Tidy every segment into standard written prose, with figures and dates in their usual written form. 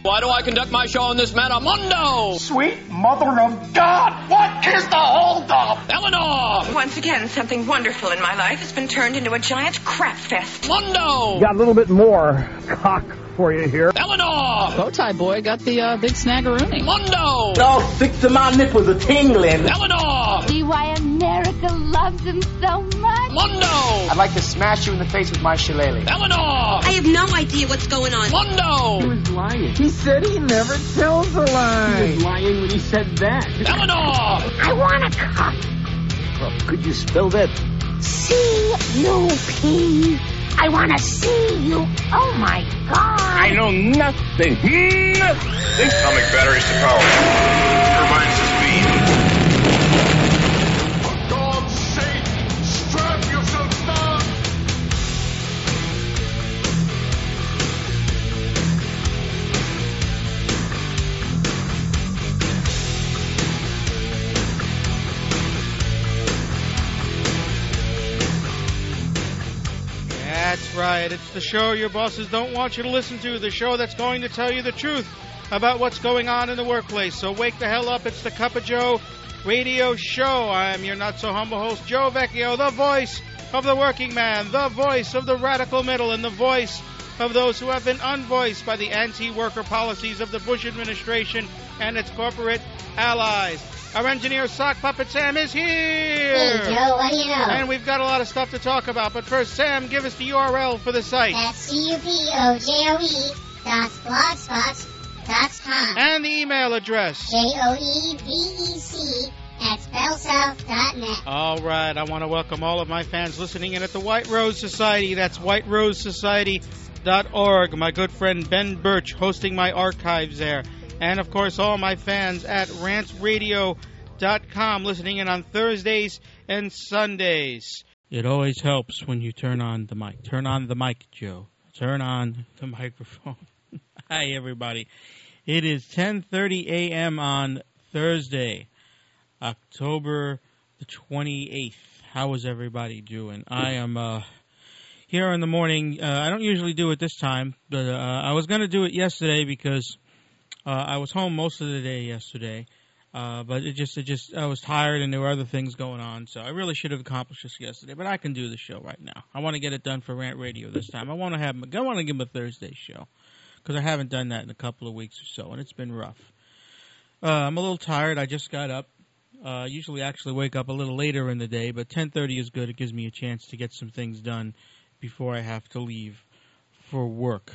Why do I conduct my show on this Metamundo? Sweet mother of God, what is the holdup? Eleanor! Once again, something wonderful in my life has been turned into a giant crap fest. Mundo! Got a little bit more cock for you here. Eleanor! Bowtie boy got the big snaggeroonie. Mundo! All 6 of my nipples are tingling. Eleanor! See why America loves him so much? Mundo! I'd like to smash you in the face with my shillelagh. Eleanor! I have no idea what's going on. Mundo! He was lying. He said he never tells a lie. He was lying when he said that. Eleanor! I want a cup. Well, could you spell that? C-U-P. I want to see you. Oh, my God. I know nothing. Nothing. Atomic batteries to power. Turbines to speed. For God's sake, strap yourself down. That's right. It's the show your bosses don't want you to listen to, the show that's going to tell you the truth about what's going on in the workplace. So wake the hell up. It's the Cup of Joe radio show. I am your not-so-humble host, Joe Vecchio, the voice of the working man, the voice of the radical middle, and the voice of those who have been unvoiced by the anti-worker policies of the Bush administration and its corporate allies. Our engineer, Sock Puppet Sam, is here. Hey, Joe, what do you know? And we've got a lot of stuff to talk about. But first, Sam, give us the URL for the site. That's CUPOJOE.blogspot.com. And the email address. JOEBEC@bellsouth.net. All right, I want to welcome all of my fans listening in at the White Rose Society. That's whiterosesociety.org. My good friend Ben Birch hosting my archives there. And, of course, all my fans at rantsradio.com listening in on Thursdays and Sundays. It always helps when you turn on the mic. Turn on the mic, Joe. Turn on the microphone. Hi, everybody. It is 10:30 a.m. on Thursday, October the 28th. How is everybody doing? I am here in the morning. I don't usually do it this time, but I was going to do it yesterday because I was home most of the day yesterday, but it just I was tired and there were other things going on, so I really should have accomplished this yesterday. But I can do the show right now. I want to get it done for Rant Radio this time. I want to give them a Thursday show because I haven't done that in a couple of weeks or so, and it's been rough. I'm a little tired. I just got up. Usually, actually wake up a little later in the day, but 10:30 is good. It gives me a chance to get some things done before I have to leave for work.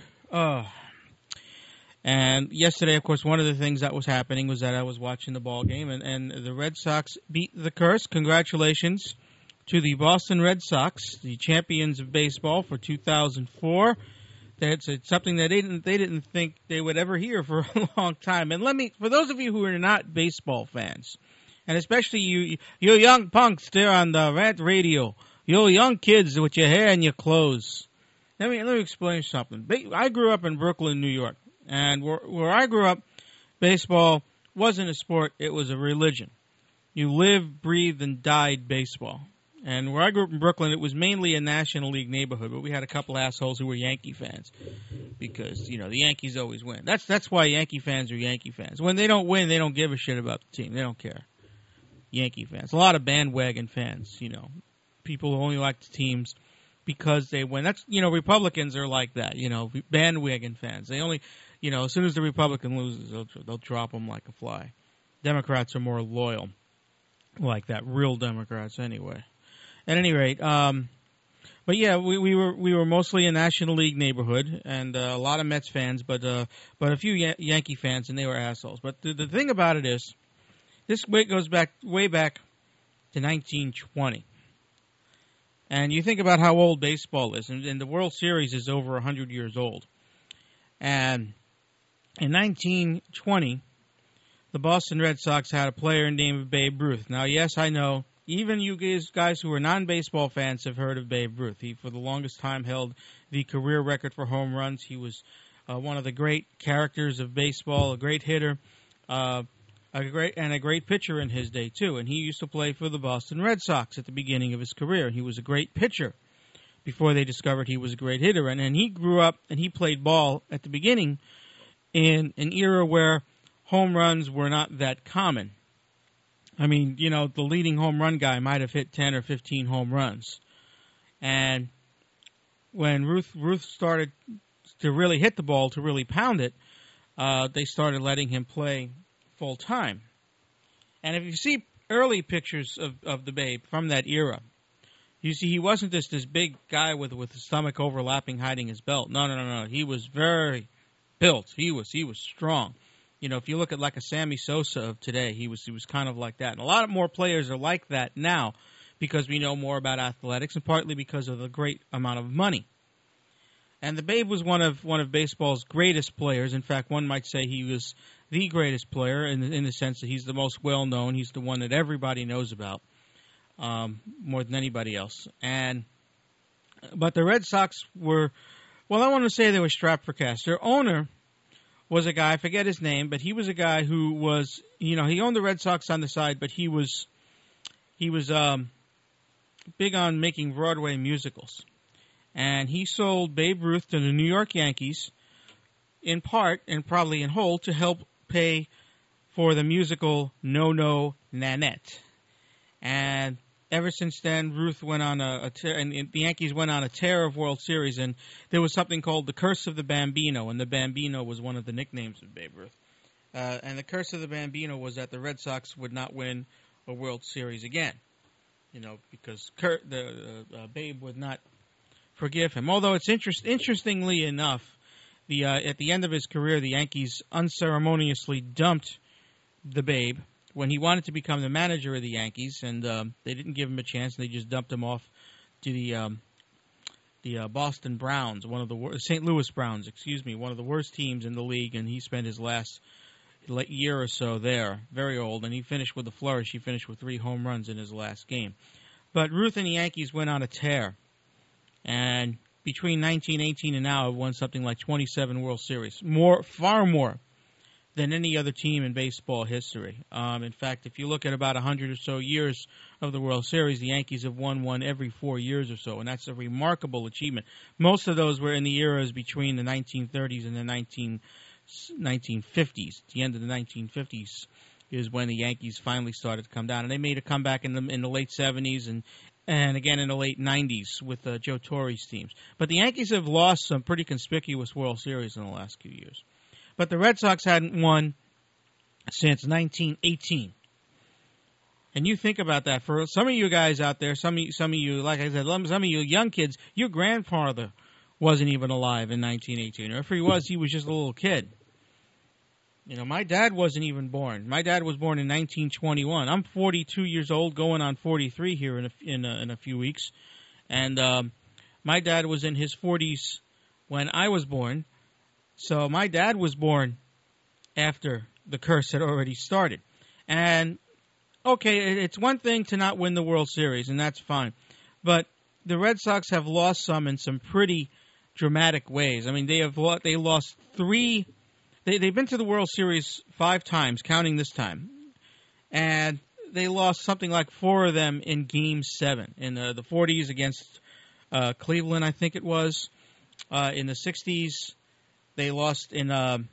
And yesterday, of course, one of the things that was happening was that I was watching the ball game, and the Red Sox beat the curse. Congratulations to the Boston Red Sox, the champions of baseball for 2004. That's something that they didn't think they would ever hear for a long time. And for those of you who are not baseball fans, and especially you young punks there on the Rant Radio, you young kids with your hair and your clothes. Let me explain something. I grew up in Brooklyn, New York. And where I grew up, baseball wasn't a sport, it was a religion. You lived, breathed, and died baseball. And where I grew up in Brooklyn, it was mainly a National League neighborhood, but we had a couple assholes who were Yankee fans because, the Yankees always win. That's why Yankee fans are Yankee fans. When they don't win, they don't give a shit about the team. They don't care. Yankee fans. A lot of bandwagon fans, people who only like the teams because they win. That's, Republicans are like that, bandwagon fans. They only... as soon as the Republican loses, they'll drop them like a fly. Democrats are more loyal, like that. Real Democrats, anyway. At any rate, but yeah, we were mostly a National League neighborhood, and a lot of Mets fans, but a few Yankee fans, and they were assholes. But the thing about it is, this goes way back to 1920. And you think about how old baseball is, and the World Series is over 100 years old. And in 1920, the Boston Red Sox had a player named Babe Ruth. Now, yes, I know, even you guys who are non-baseball fans have heard of Babe Ruth. He, for the longest time, held the career record for home runs. He was one of the great characters of baseball, a great hitter, a great pitcher in his day, too. And he used to play for the Boston Red Sox at the beginning of his career. He was a great pitcher before they discovered he was a great hitter. And he grew up and he played ball at the beginning in an era where home runs were not that common. I mean, you know, the leading home run guy might have hit 10 or 15 home runs. And when Ruth started to really hit the ball, to really pound it, they started letting him play full time. And if you see early pictures of the Babe from that era, you see he wasn't just this big guy with his stomach overlapping, hiding his belt. No. He was very built. He was strong. You know, if you look at like a Sammy Sosa of today, he was kind of like that. And a lot more players are like that now because we know more about athletics and partly because of the great amount of money. And the Babe was one of baseball's greatest players. In fact, one might say he was the greatest player in the sense that he's the most well-known. He's the one that everybody knows about more than anybody else. But the Red Sox were, well, I want to say they were strapped for cash. Their owner was a guy, I forget his name, but he was a guy who was, you know, he owned the Red Sox on the side, but he was big on making Broadway musicals. And he sold Babe Ruth to the New York Yankees in part, and probably in whole, to help pay for the musical No No Nanette. And ever since then, Ruth went on a tear, and the Yankees went on a tear of World Series, and there was something called the Curse of the Bambino, and the Bambino was one of the nicknames of Babe Ruth. And the Curse of the Bambino was that the Red Sox would not win a World Series again, you know, because Babe would not forgive him. Although it's interestingly enough, at the end of his career, the Yankees unceremoniously dumped the Babe when he wanted to become the manager of the Yankees, and they didn't give him a chance, and they just dumped him off to the Boston Browns, St. Louis Browns, one of the worst teams in the league, and he spent his last year or so there, very old, and he finished with a flourish. He finished with 3 home runs in his last game. But Ruth and the Yankees went on a tear, and between 1918 and now, have won something like 27 World Series, far more than any other team in baseball history. In fact, if you look at about 100 or so years of the World Series, the Yankees have won one every 4 years or so, and that's a remarkable achievement. Most of those were in the eras between the 1930s and the 1950s. The end of the 1950s is when the Yankees finally started to come down, and they made a comeback in the late 70s and again in the late 90s with Joe Torre's teams. But the Yankees have lost some pretty conspicuous World Series in the last few years. But the Red Sox hadn't won since 1918. And you think about that. For some of you guys out there, some of you, like I said, some of you young kids, your grandfather wasn't even alive in 1918. Or if he was just a little kid. You know, my dad wasn't even born. My dad was born in 1921. I'm 42 years old, going on 43 here in a few weeks. And my dad was in his 40s when I was born. So my dad was born after the curse had already started. And, okay, it's one thing to not win the World Series, and that's fine. But the Red Sox have lost some in some pretty dramatic ways. I mean, they lost 3. They've been to the World Series 5 times, counting this time. And they lost something like 4 of them in Game 7. In the 40s against Cleveland, I think it was. In the 60s. They lost in.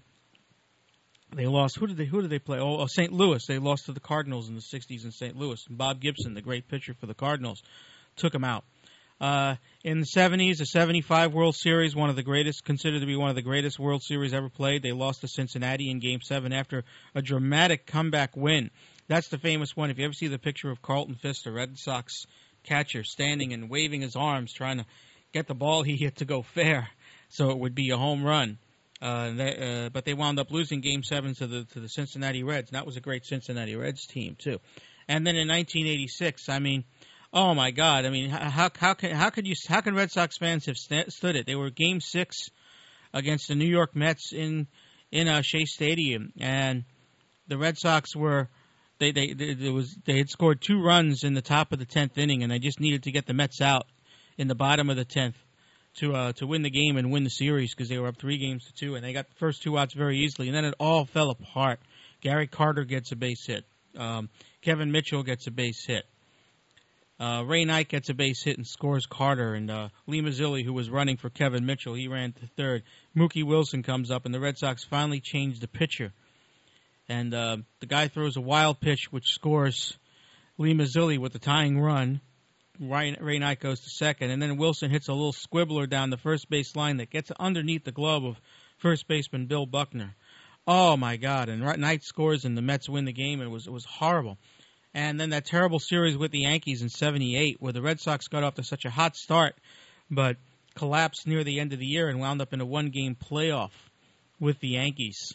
Who did they play? Oh, St. Louis. They lost to the Cardinals in the '60s in St. Louis. And Bob Gibson, the great pitcher for the Cardinals, took them out. In the '70s, the '75 World Series, considered to be one of the greatest World Series ever played. They lost to Cincinnati in Game 7 after a dramatic comeback win. That's the famous one. If you ever see the picture of Carlton Fisk, the Red Sox catcher, standing and waving his arms, trying to get the ball he hit to go fair, so it would be a home run. But they wound up losing Game 7 to the Cincinnati Reds. And that was a great Cincinnati Reds team too. And then in 1986, I mean, oh my God! I mean, how can Red Sox fans have stood it? They were Game 6 against the New York Mets in Shea Stadium, and the Red Sox were they had scored 2 runs in the top of the 10th inning, and they just needed to get the Mets out in the bottom of the 10th. To win the game and win the series because they were up 3-2, and they got the first 2 outs very easily, and then it all fell apart. Gary Carter gets a base hit. Kevin Mitchell gets a base hit. Ray Knight gets a base hit and scores Carter, and Lee Mazzilli, who was running for Kevin Mitchell, he ran to third. Mookie Wilson comes up, and the Red Sox finally change the pitcher. And the guy throws a wild pitch, which scores Lee Mazzilli with the tying run. Ray Knight goes to second, and then Wilson hits a little squibbler down the first base line that gets underneath the glove of first baseman Bill Buckner. Oh, my God. And Knight scores, and the Mets win the game. It was horrible. And then that terrible series with the Yankees in 78, where the Red Sox got off to such a hot start, but collapsed near the end of the year and wound up in a one-game playoff with the Yankees.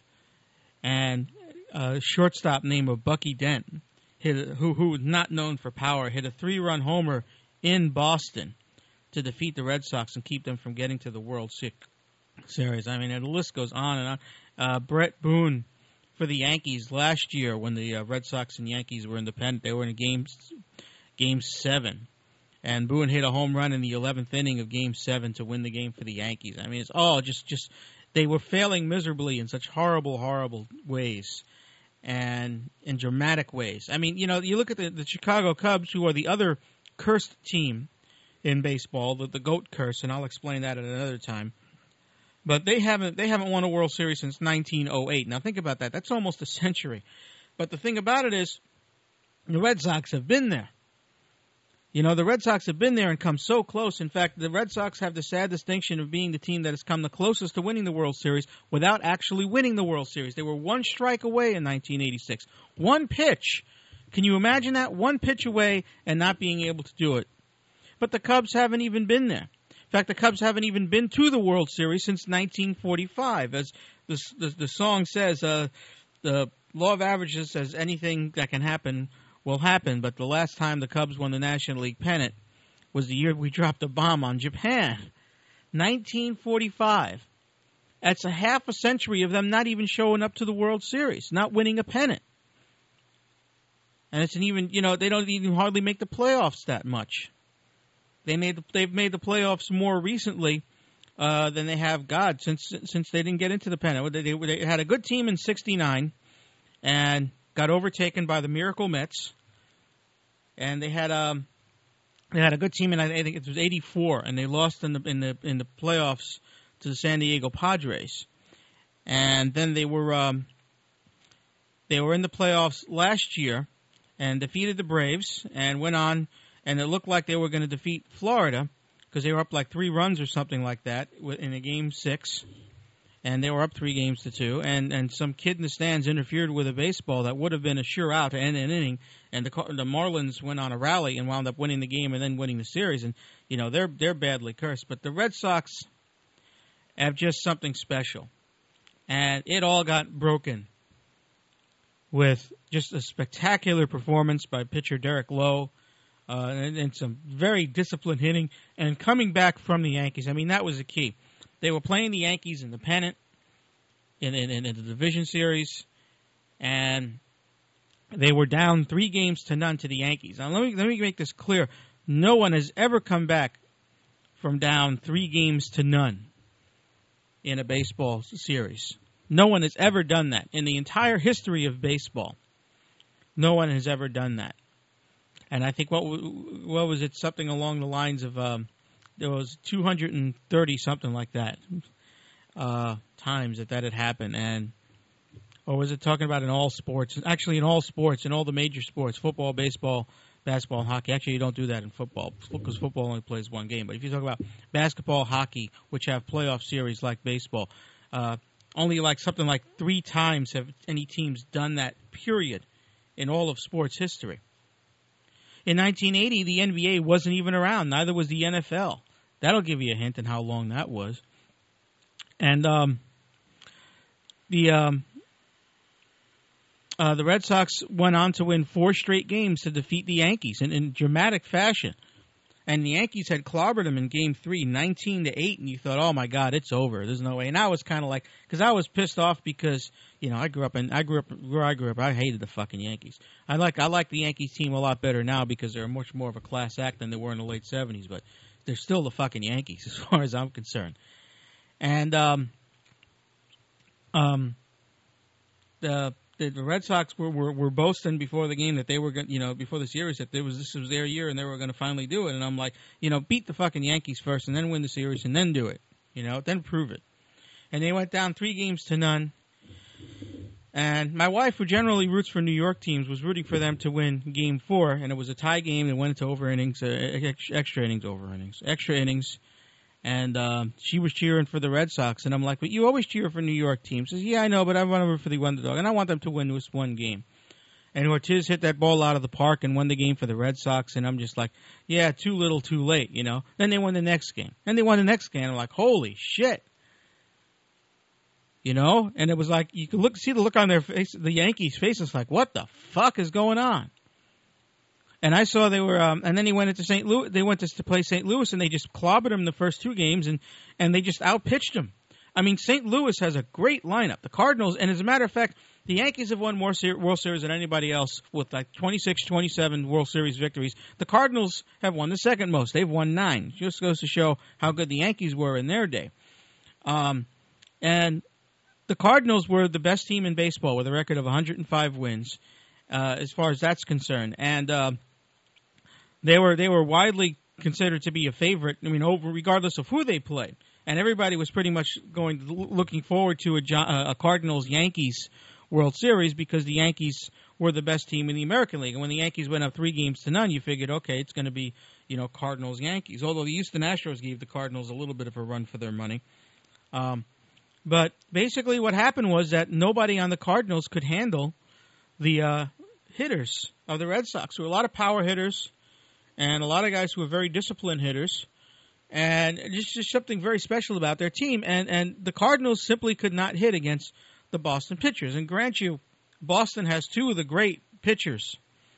And a shortstop named Bucky Dent, who was not known for power, hit a 3-run homer in Boston to defeat the Red Sox and keep them from getting to the World Series. I mean, the list goes on and on. Brett Boone for the Yankees last year when the Red Sox and Yankees were independent. They were in Game 7. And Boone hit a home run in the 11th inning of Game 7 to win the game for the Yankees. I mean, it's all just they were failing miserably in such horrible, horrible ways. And in dramatic ways. I mean, you look at the Chicago Cubs, who are the other cursed team in baseball, the GOAT curse, and I'll explain that at another time. But they haven't won a World Series since 1908. Now think about that. That's almost a century. But the thing about it is, the Red Sox have been there. The Red Sox have been there and come so close. In fact, the Red Sox have the sad distinction of being the team that has come the closest to winning the World Series without actually winning the World Series. They were one strike away in 1986. One pitch. Can you imagine that? One pitch away and not being able to do it. But the Cubs haven't even been there. In fact, the Cubs haven't even been to the World Series since 1945. As the song says, the law of averages says anything that can happen will happen, but the last time the Cubs won the National League pennant was the year we dropped a bomb on Japan. 1945. That's a half a century of them not even showing up to the World Series, not winning a pennant. And it's they don't even hardly make the playoffs that much. They've made the playoffs more recently than they have since they didn't get into the pennant. They had a good team in '69 and got overtaken by the Miracle Mets, and they had a good team in I think it was '84, and they lost in the playoffs to the San Diego Padres, and then they were in the playoffs last year and defeated the Braves and went on, and it looked like they were going to defeat Florida because they were up like 3 runs or something like that in a Game 6. And they were up 3-2, and some kid in the stands interfered with a baseball that would have been a sure out to end an inning, and the Marlins went on a rally and wound up winning the game and then winning the series. And they're badly cursed, but the Red Sox have just something special, and it all got broken with just a spectacular performance by pitcher Derek Lowe, and some very disciplined hitting and coming back from the Yankees. I mean, that was the key. They were playing the Yankees in the pennant, in the division series, and they were down 3-0 to the Yankees. Now, let me make this clear. No one has ever come back from down 3-0 in a baseball series. No one has ever done that. In the entire history of baseball, no one has ever done that. And I think, what was it? Something along the lines of... there was 230 something like that times that had happened, or was it talking about in all sports? Actually, in all sports, in all the major sports, football, baseball, basketball, and hockey. Actually, you don't do that in football because football only plays one game. But if you talk about basketball, hockey, which have playoff series like baseball, only like something like 3 times have any teams done that. Period, in all of sports history. In 1980, the NBA wasn't even around. Neither was the NFL. That'll give you a hint on how long that was. And the Red Sox went on to win 4 straight games to defeat the Yankees in dramatic fashion. And the Yankees had clobbered them in Game 3, 19-8, and you thought, oh my God, it's over. There's no way. And I was kind of like, because I was pissed off because I grew up where I grew up. I hated the fucking Yankees. I like the Yankees team a lot better now because they're much more of a class act than they were in the late 70s. But they're still the fucking Yankees as far as I'm concerned. And the the Red Sox were boasting before the game that they were going, before the series that this was their year and they were going to finally do it. And I'm like, beat the fucking Yankees first and then win the series and then do it, then prove it. And they went down 3-0. And my wife, who generally roots for New York teams, was rooting for them to win Game 4, and it was a tie game that went into extra innings. And she was cheering for the Red Sox, and I'm like, but you always cheer for New York teams. She says, yeah, I know, but I want to root for the underdog, and I want them to win this one game. And Ortiz hit that ball out of the park and won the game for the Red Sox, and I'm just like, yeah, too little, too late, Then they won the next game. And they won the next game, I'm like, holy shit. And it was like, you could see the look on their face, the Yankees' faces, like, what the fuck is going on? And I saw they were, and then he went into St. Louis. They went to play St. Louis, and they just clobbered him the first 2 games, and they just outpitched him. I mean, St. Louis has a great lineup. The Cardinals, and as a matter of fact, the Yankees have won more World Series than anybody else with like 26, 27 World Series victories. The Cardinals have won the second most. They've won 9. It just goes to show how good the Yankees were in their day. And the Cardinals were the best team in baseball with a record of 105 wins, as far as that's concerned. And they were widely considered to be a favorite. I mean, regardless of who they played, and everybody was pretty much looking forward to a Cardinals-Yankees World Series because the Yankees were the best team in the American League. And when the Yankees went up 3-0, you figured, okay, it's going to be Cardinals-Yankees. Although the Houston Astros gave the Cardinals a little bit of a run for their money. But basically what happened was that nobody on the Cardinals could handle the hitters of the Red Sox. There were a lot of power hitters and a lot of guys who were very disciplined hitters. And just something very special about their team. And the Cardinals simply could not hit against the Boston pitchers. And grant you, Boston has 2 of the great pitchers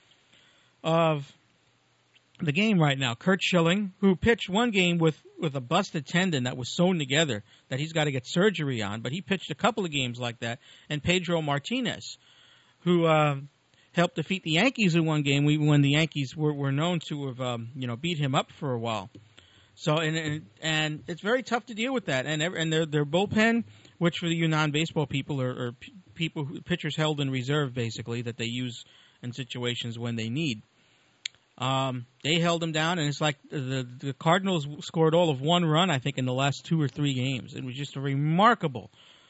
of the game right now. Curt Schilling, who pitched one game with a busted tendon that was sewn together that he's got to get surgery on, but he pitched a couple of games like that. And Pedro Martinez, who helped defeat the Yankees in one game when the Yankees were known to have beat him up for a while. So and it's very tough to deal with that. And their bullpen, which for you non-baseball people are pitchers held in reserve basically that they use in situations when they need. They held them down, and it's like the Cardinals scored all of 1 run, I think, in the last 2 or 3 games. It was just a remarkable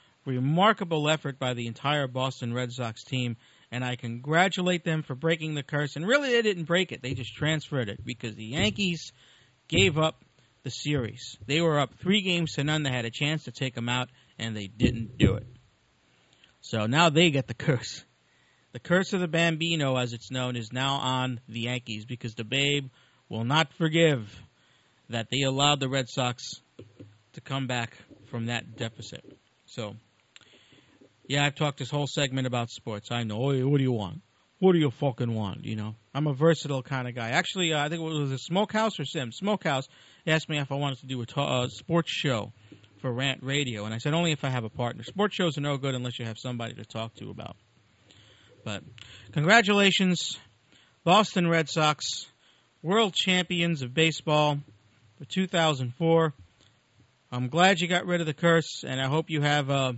effort by the entire Boston Red Sox team, and I congratulate them for breaking the curse. And really, they didn't break it. They just transferred it because the Yankees gave up the series. They were up 3-0. They had a chance to take them out, and they didn't do it. So now they get the curse. The curse of the Bambino, as it's known, is now on the Yankees because the Babe will not forgive that they allowed the Red Sox to come back from that deficit. So, yeah, I've talked this whole segment about sports. I know. Oh, what do you want? What do you fucking want? I'm a versatile kind of guy. Actually, I think it was a Smokehouse or Sim. Smokehouse asked me if I wanted to do a sports show for Rant Radio, and I said only if I have a partner. Sports shows are no good unless you have somebody to talk to about. But congratulations, Boston Red Sox, world champions of baseball for 2004. I'm glad you got rid of the curse, and I hope you have a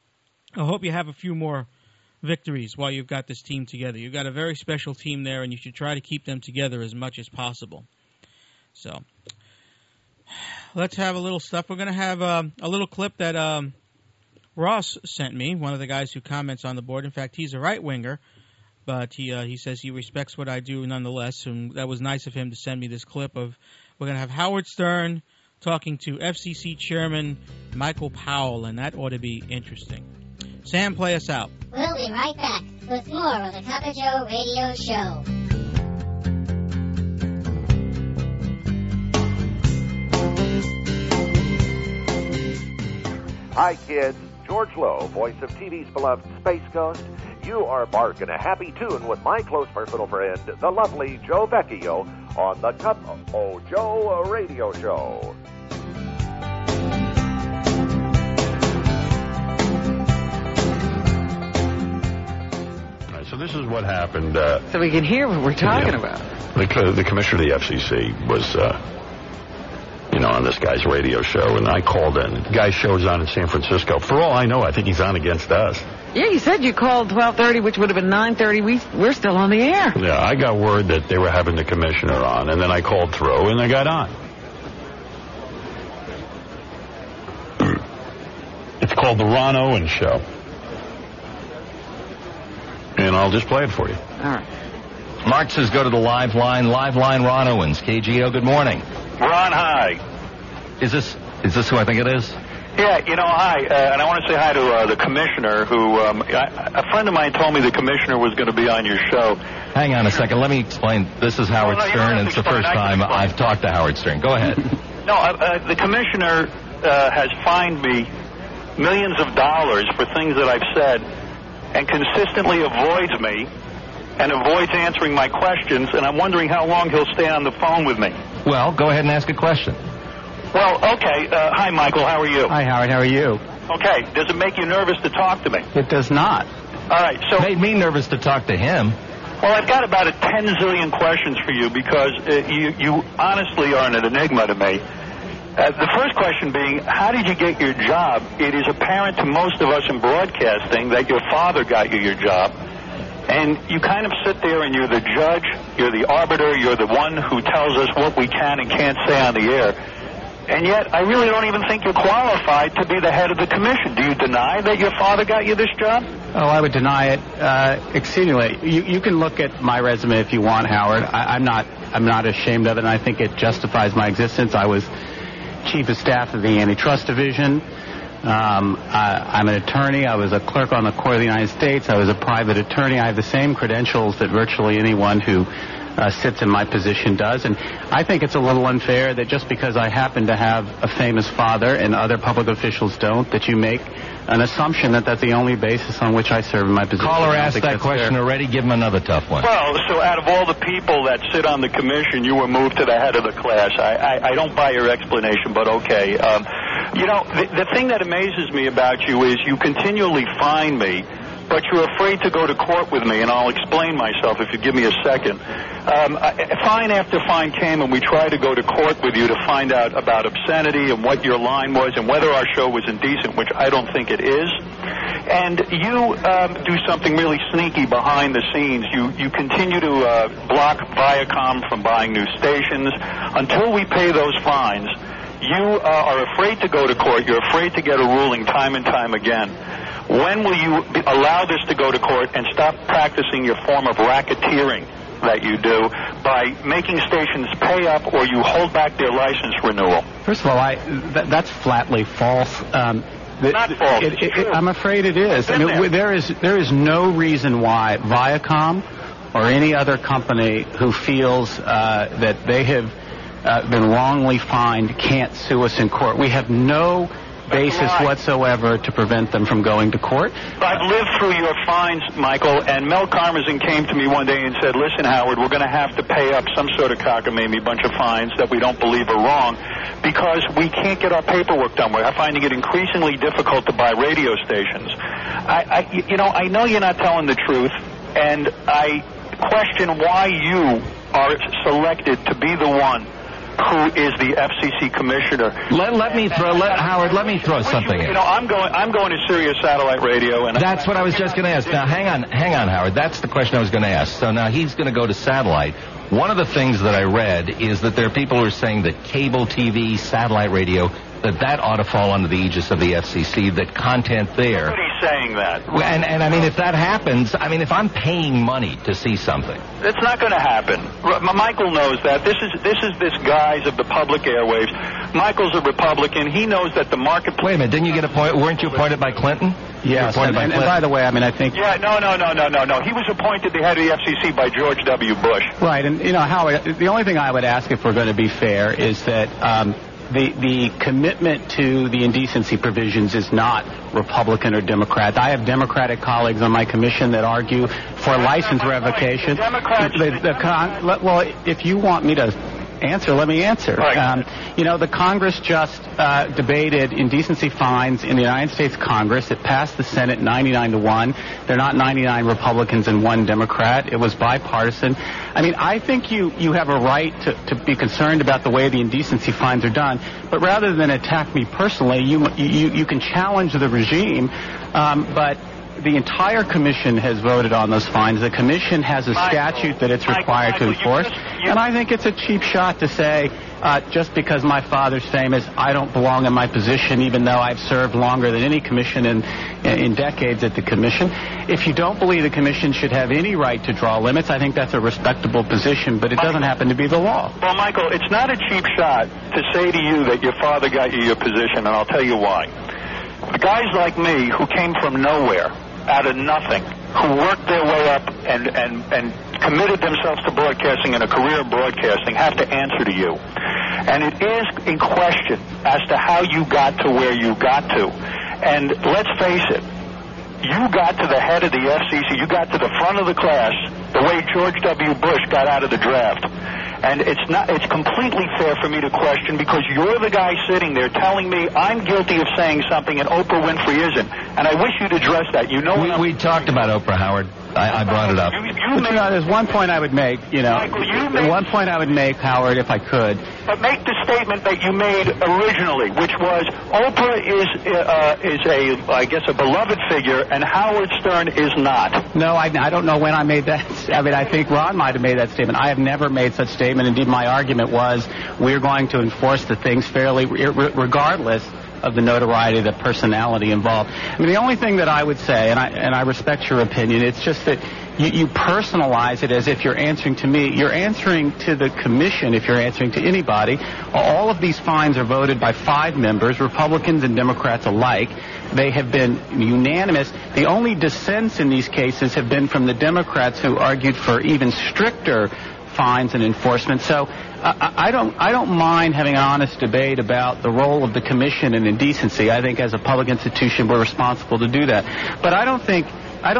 few more victories while you've got this team together. You've got a very special team there, and you should try to keep them together as much as possible. So let's have a little stuff. We're going to have a little clip that Ross sent me, one of the guys who comments on the board. In fact, he's a right-winger, but he says he respects what I do nonetheless, and that was nice of him to send me this clip of. We're going to have Howard Stern talking to FCC Chairman Michael Powell, and that ought to be interesting. Sam, play us out. We'll be right back with more of the Copper Joe Radio Show. Hi, kids. George Lowe, voice of TV's beloved Space Ghost. You are barking a happy tune with my close personal friend, the lovely Joe Vecchio, on the Cup O' Joe Radio Show. So this is what happened. So we can hear what we're talking about. The commissioner of the FCC was, on this guy's radio show, and I called in. The guy's show is on in San Francisco. For all I know, I think he's on against us. Yeah, you said you called 12:30, which would have been 9:30. We're still on the air. Yeah, I got word that they were having the commissioner on, and then I called through, and they got on. It's called The Ron Owens Show. And I'll just play it for you. All right. Mark says go to the live line. Live line, Ron Owens. KGO, good morning. Ron, hi. Is this who I think it is? Yeah, hi. And I want to say hi to the commissioner who, a friend of mine told me the commissioner was going to be on your show. Hang on a second. Let me explain. This is Howard Stern, and it's the first time I've talked to Howard Stern. Go ahead. No, the commissioner has fined me millions of dollars for things that I've said and consistently avoids me and avoids answering my questions, and I'm wondering how long he'll stay on the phone with me. Well, go ahead and ask a question. Well, okay. Hi, Michael. How are you? Hi, Howard. How are you? Okay. Does it make you nervous to talk to me? It does not. All right. So it made me nervous to talk to him. Well, I've got about 10 zillion questions for you because you honestly are an enigma to me. The first question being, how did you get your job? It is apparent to most of us in broadcasting that your father got you your job. And you kind of sit there and you're the judge, you're the arbiter, you're the one who tells us what we can and can't say on the air. And yet, I really don't even think you're qualified to be the head of the commission. Do you deny that your father got you this job? Oh, I would deny it exceedingly. You can look at my resume if you want, Howard. I'm not ashamed of it, and I think it justifies my existence. I was chief of staff of the Antitrust Division. I'm an attorney. I was a clerk on the Court of the United States. I was a private attorney. I have the same credentials that virtually anyone who sits in my position does. And I think it's a little unfair that just because I happen to have a famous father and other public officials don't, that you make an assumption that that's the only basis on which I serve in my position. Caller asked that question already. Give him another tough one. Well, so out of all the people that sit on the commission, you were moved to the head of the class. I don't buy your explanation, but okay. The thing that amazes me about you is you continually fine me, but you're afraid to go to court with me, and I'll explain myself if you give me a second. Fine after fine came, and we tried to go to court with you to find out about obscenity and what your line was and whether our show was indecent, which I don't think it is. And you do something really sneaky behind the scenes. You continue to block Viacom from buying new stations. Until we pay those fines, you are afraid to go to court. You're afraid to get a ruling time and time again. When will you allow this to go to court and stop practicing your form of racketeering that you do by making stations pay up or you hold back their license renewal? First of all, that's flatly false. Not false. It's true. I'm afraid it is. I mean, there is no reason why Viacom or any other company who feels that they have been wrongly fined can't sue us in court. We have no basis whatsoever to prevent them from going to court. I've lived through your fines, Michael, and Mel Karmazin came to me one day and said, listen, Howard, we're going to have to pay up some sort of cockamamie bunch of fines that we don't believe are wrong because we can't get our paperwork done. We're finding it increasingly difficult to buy radio stations. I know you're not telling the truth, and I question why you are selected to be the one who is the FCC commissioner. Let me throw something in. I'm going to Sirius Satellite Radio, and that's what I was just going to ask. Now, hang on, Howard. That's the question I was going to ask. So now he's going to go to satellite. One of the things that I read is that there are people who are saying that cable TV, satellite radio, that ought to fall under the aegis of the FCC, that content there. Nobody's saying that. And I mean, if that happens, I mean, if I'm paying money to see something. It's not going to happen. Michael knows that. This is this guise of the public airwaves. Michael's a Republican. He knows that the marketplace... Wait a minute, didn't you get appointed? Weren't you appointed by Clinton? Yes, and by the way, I mean, I think... Yeah, no. He was appointed the head of the FCC by George W. Bush. Right, and, Howard, the only thing I would ask, if we're going to be fair, is that the commitment to the indecency provisions is not Republican or Democrat. I have Democratic colleagues on my commission that argue for license revocation. Well, if you want me to answer, let me answer. Right. The Congress just debated indecency fines in the United States Congress. It passed the Senate 99-1. There are not 99 Republicans and 1 Democrat. It was bipartisan. I mean, I think you have a right to be concerned about the way the indecency fines are done, but rather than attack me personally, you can challenge the regime, but the entire commission has voted on those fines. The commission has a statute that it's required to enforce, and I think it's a cheap shot to say, just because my father's famous, I don't belong in my position, even though I've served longer than any commission in decades at the commission. If you don't believe the commission should have any right to draw limits, I think that's a respectable position, but it doesn't happen to be the law. Well, Michael, it's not a cheap shot to say to you that your father got you your position, and I'll tell you why. Guys like me who came from nowhere, out of nothing, who worked their way up and committed themselves to broadcasting and a career in broadcasting have to answer to you. And it is in question as to how you got to where you got to. And let's face it, you got to the head of the FCC, you got to the front of the class the way George W. Bush got out of the draft. And it's completely fair for me to question because you're the guy sitting there telling me I'm guilty of saying something and Oprah Winfrey isn't. And I wish you'd address that. You know, we talked about Oprah, Howard. I brought it up. There's one point I would make, Michael, one point I would make, Howard, if I could. But make the statement that you made originally, which was Oprah is a beloved figure and Howard Stern is not. No, I don't know when I made that. I mean, I think Ron might have made that statement. I have never made such statement. Indeed, my argument was we're going to enforce the things fairly, regardless of the notoriety, the personality involved. I mean, the only thing that I would say, and I respect your opinion, it's just that you personalize it as if you're answering to me. You're answering to the commission if you're answering to anybody. All of these fines are voted by 5 members, Republicans and Democrats alike. They have been unanimous. The only dissents in these cases have been from the Democrats who argued for even stricter fines and enforcement. So I don't mind having an honest debate about the role of the commission and indecency. I think as a public institution we're responsible to do that. But I don't think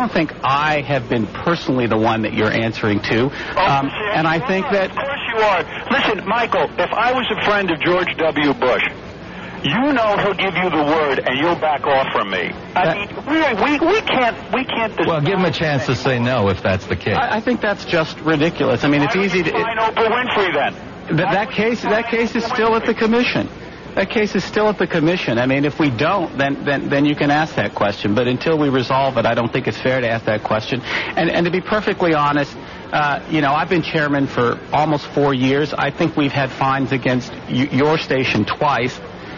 I have been personally the one that you're answering to. And I think that... Of course you are. Listen, Michael, if I was a friend of George W. Bush, you know he'll give you the word and you'll back off from me. I mean, we can't... Well, give him a chance to say no if that's the case. I think that's just ridiculous. I mean, it's easy to... Fine Oprah Winfrey then. That case is still at the commission. That case is still at the commission. I mean, if we don't, then you can ask that question. But until we resolve it, I don't think it's fair to ask that question. And to be perfectly honest, I've been chairman for almost 4 years. I think we've had fines against your station twice.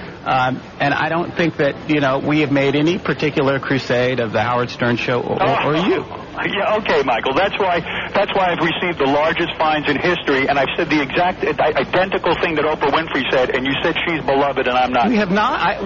And I don't think that, we have made any particular crusade of the Howard Stern Show or you. Yeah, okay, Michael. That's why I've received the largest fines in history, and I've said the exact identical thing that Oprah Winfrey said, and you said she's beloved, and I'm not. We have not.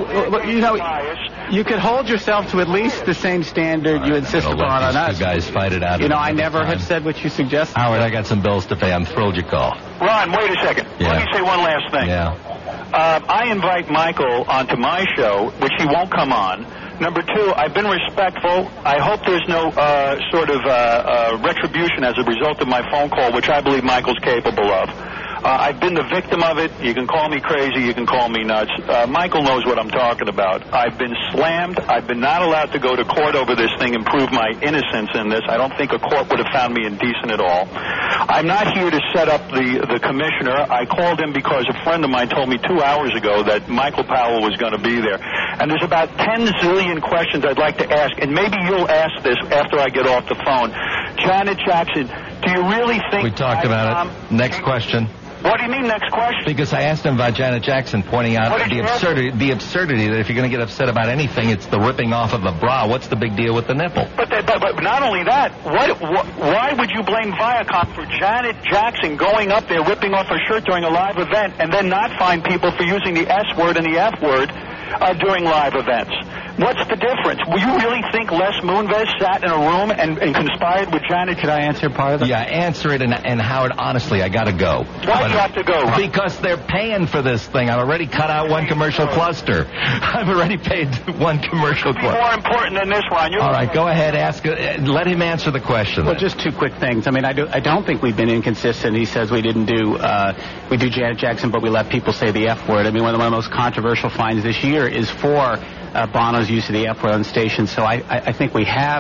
You could hold yourself to at least the same standard you insist upon on us. You guys fight it out. I never have said what you suggest. Howard, I got some bills to pay. I'm thrilled you called. Ron, wait a second. Yeah. Let me say one last thing. Yeah. I invite Michael onto my show, which he won't come on. Number 2, I've been respectful. I hope there's no sort of retribution as a result of my phone call, which I believe Michael's capable of. I've been the victim of it. You can call me crazy. You can call me nuts. Michael knows what I'm talking about. I've been slammed. I've been not allowed to go to court over this thing and prove my innocence in this. I don't think a court would have found me indecent at all. I'm not here to set up the commissioner. I called him because a friend of mine told me 2 hours ago that Michael Powell was going to be there. And there's about 10 zillion questions I'd like to ask, and maybe you'll ask this after I get off the phone. Janet Jackson, do you really think... We talked about it. Next question. What do you mean, next question? Because I asked him about Janet Jackson, pointing out the absurdity that if you're going to get upset about anything, it's the ripping off of a bra. What's the big deal with the nipple? But not only that, why would you blame Viacom for Janet Jackson going up there, ripping off her shirt during a live event, and then not find people for using the S word and the F word during live events? What's the difference? Will you really think Les Moonves sat in a room and conspired with Janet? Could I answer part of that? Yeah, answer it. And Howard, honestly, I got to go. Why do you have to go? Because they're paying for this thing. I've already cut out one commercial cluster. I've already paid one commercial cluster. More important than this one. All right, go ahead. Ask. Let him answer the question. Well, just 2 quick things. I mean, I don't think we've been inconsistent. He says we didn't do Janet Jackson, but we let people say the F word. I mean, one of the most controversial fines this year is for Bono's use of the F word on station. So I think we have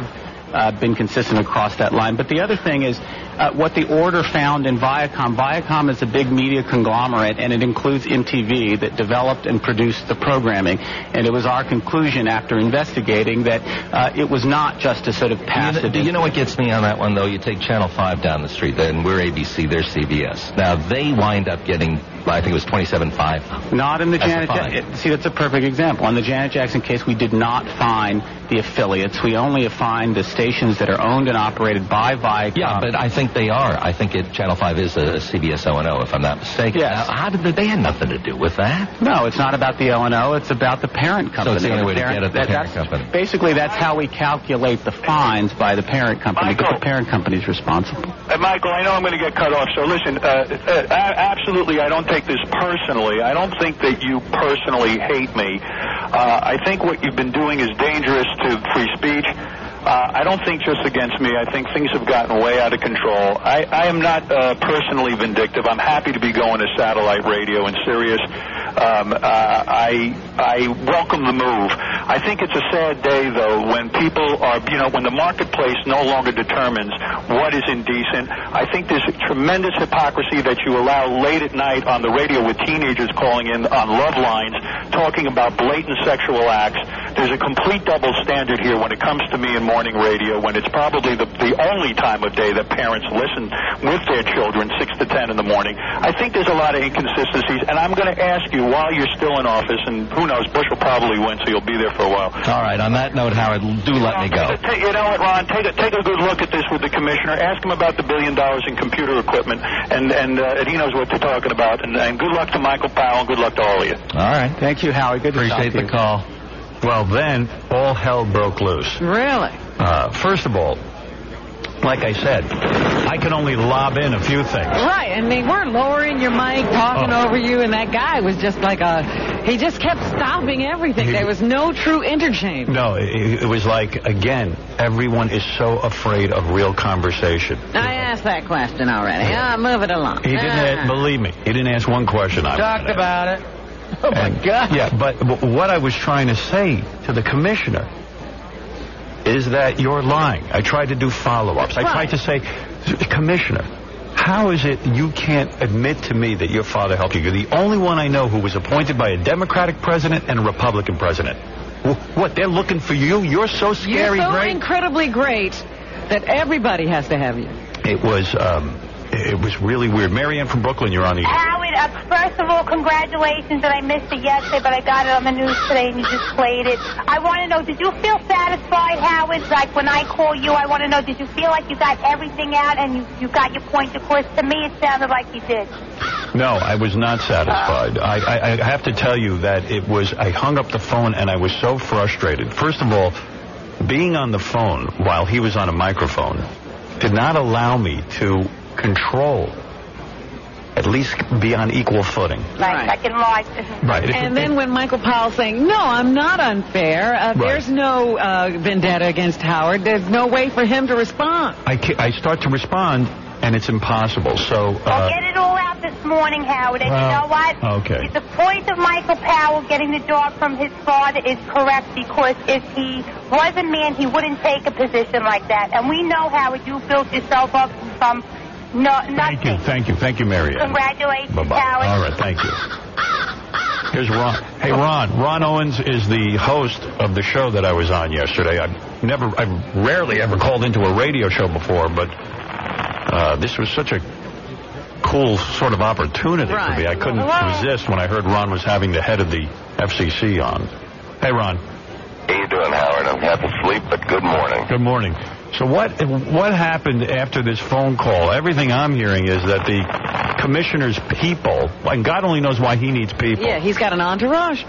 been consistent across that line. But the other thing is what the order found in Viacom. Viacom is a big media conglomerate, and it includes MTV that developed and produced the programming. And it was our conclusion after investigating that it was not just a sort of passive. You know what gets me on that one, though? You take Channel 5 down the street, and we're ABC, they're CBS. Now, they wind up getting, I think it was 27.5. Not in the Janet Jackson. See, that's a perfect example. In the Janet Jackson case, we did not find the affiliates. We only find the stations that are owned and operated by Viacom. Yeah, but I think they are. I think Channel 5 is a CBS O&O, if I'm not mistaken. Yes. Now, how did they had nothing to do with that? No, it's not about the O&O. It's about the parent company. So it's the only way to get at the parent company. Basically, that's how we calculate the fines by the parent company, but the parent company is responsible. Michael, I know I'm going to get cut off, so listen, absolutely, I don't take this personally. I don't think that you personally hate me. I think what you've been doing is dangerous to free speech. I don't think just against me. I think things have gotten way out of control. I am not personally vindictive. I'm happy to be going to satellite radio and Sirius. I welcome the move. I think it's a sad day, though, when people are, when the marketplace no longer determines what is indecent. I think there's tremendous hypocrisy that you allow late at night on the radio with teenagers calling in on love lines, talking about blatant sexual acts. There's a complete double standard here when it comes to me in morning radio, when it's probably the only time of day that parents listen with their children, 6 to 10 in the morning. I think there's a lot of inconsistencies, and I'm going to ask you, while you're still in office, and who knows, Bush will probably win, so you'll be there for a while. All right, on that note, Howard, do let me go. You know what, Ron? Take a good look at this with the commissioner. Ask him about the $1 billion in computer equipment, and he knows what they're talking about. And good luck to Michael Powell, and good luck to all of you. All right. Thank you, Howard. Good to appreciate the call. Well, then, all hell broke loose. Really? First of all, like I said, I can only lob in a few things. Right, and they weren't lowering your mic, talking over you, and that guy was just like he just kept stopping everything. There was no true interchange. No, it was like, again, everyone is so afraid of real conversation. I asked that question already. Move it along. He didn't, believe me, he didn't ask one question. Talked about it. Oh, my God. Yeah, but what I was trying to say to the commissioner is that you're lying. I tried to do follow-ups. I tried to say, Commissioner, how is it you can't admit to me that your father helped you? You're the only one I know who was appointed by a Democratic president and a Republican president. What, they're looking for you? You're so scary, You're so great. incredibly great that everybody has to have you. It was really weird. Marianne from Brooklyn, you're on the air. Howard, first of all, congratulations that I missed it yesterday, but I got it on the news today and you just played it. I want to know, did you feel satisfied, Howard? Like when I call you, I want to know, did you feel like you got everything out and you got your point across? To me, it sounded like you did. No, I was not satisfied. I have to tell you that I hung up the phone and I was so frustrated. First of all, being on the phone while he was on a microphone did not allow me to control, at least be on equal footing. Like in life. Right. And then when Michael Powell's saying, no, I'm not unfair, there's no vendetta against Howard, there's no way for him to respond. I start to respond, and it's impossible. So get it all out this morning, Howard, and you know what? Okay. The point of Michael Powell getting the job from his father is correct, because if he was a man, he wouldn't take a position like that. And we know, Howard, you built yourself up from nothing. Thank you, Marianne. Congratulations, Bye-bye. Howard. All right, thank you. Here's Ron. Hey, Ron Owens is the host of the show that I was on yesterday. I've rarely ever called into a radio show before, but this was such a cool sort of opportunity for me. I couldn't resist when I heard Ron was having the head of the FCC on. Hey, Ron. How you doing, Howard? I'm half asleep, but good morning. Good morning. So what happened after this phone call? Everything I'm hearing is that the commissioner's people, and God only knows why he needs people. Yeah, he's got an entourage.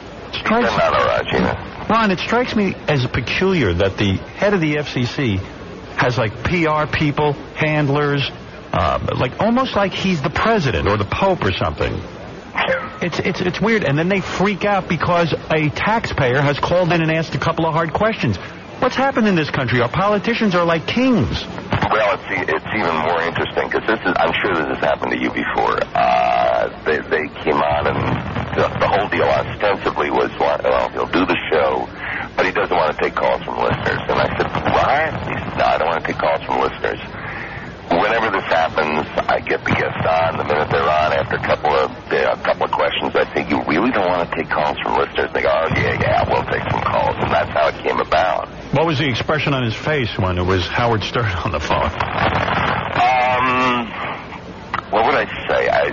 Ron, it strikes me as peculiar that the head of the FCC has like PR people, handlers, like almost like he's the president or the Pope or something. It's weird, and then they freak out because a taxpayer has called in and asked a couple of hard questions. What's happened in this country? Our politicians are like kings. Well, it's even more interesting because I'm sure this has happened to you before. They came on and the whole deal ostensibly was, well, he'll do the show, but he doesn't want to take calls from listeners. And I said, why? He No, I don't want to take calls from listeners. Whenever this happens, I get the guest on. The minute they're on, after a couple of questions, I think, you really don't want to take calls from listeners. They go, oh, yeah, we'll take some calls. And that's how it came about. What was the expression on his face when it was Howard Stern on the phone? What would I say?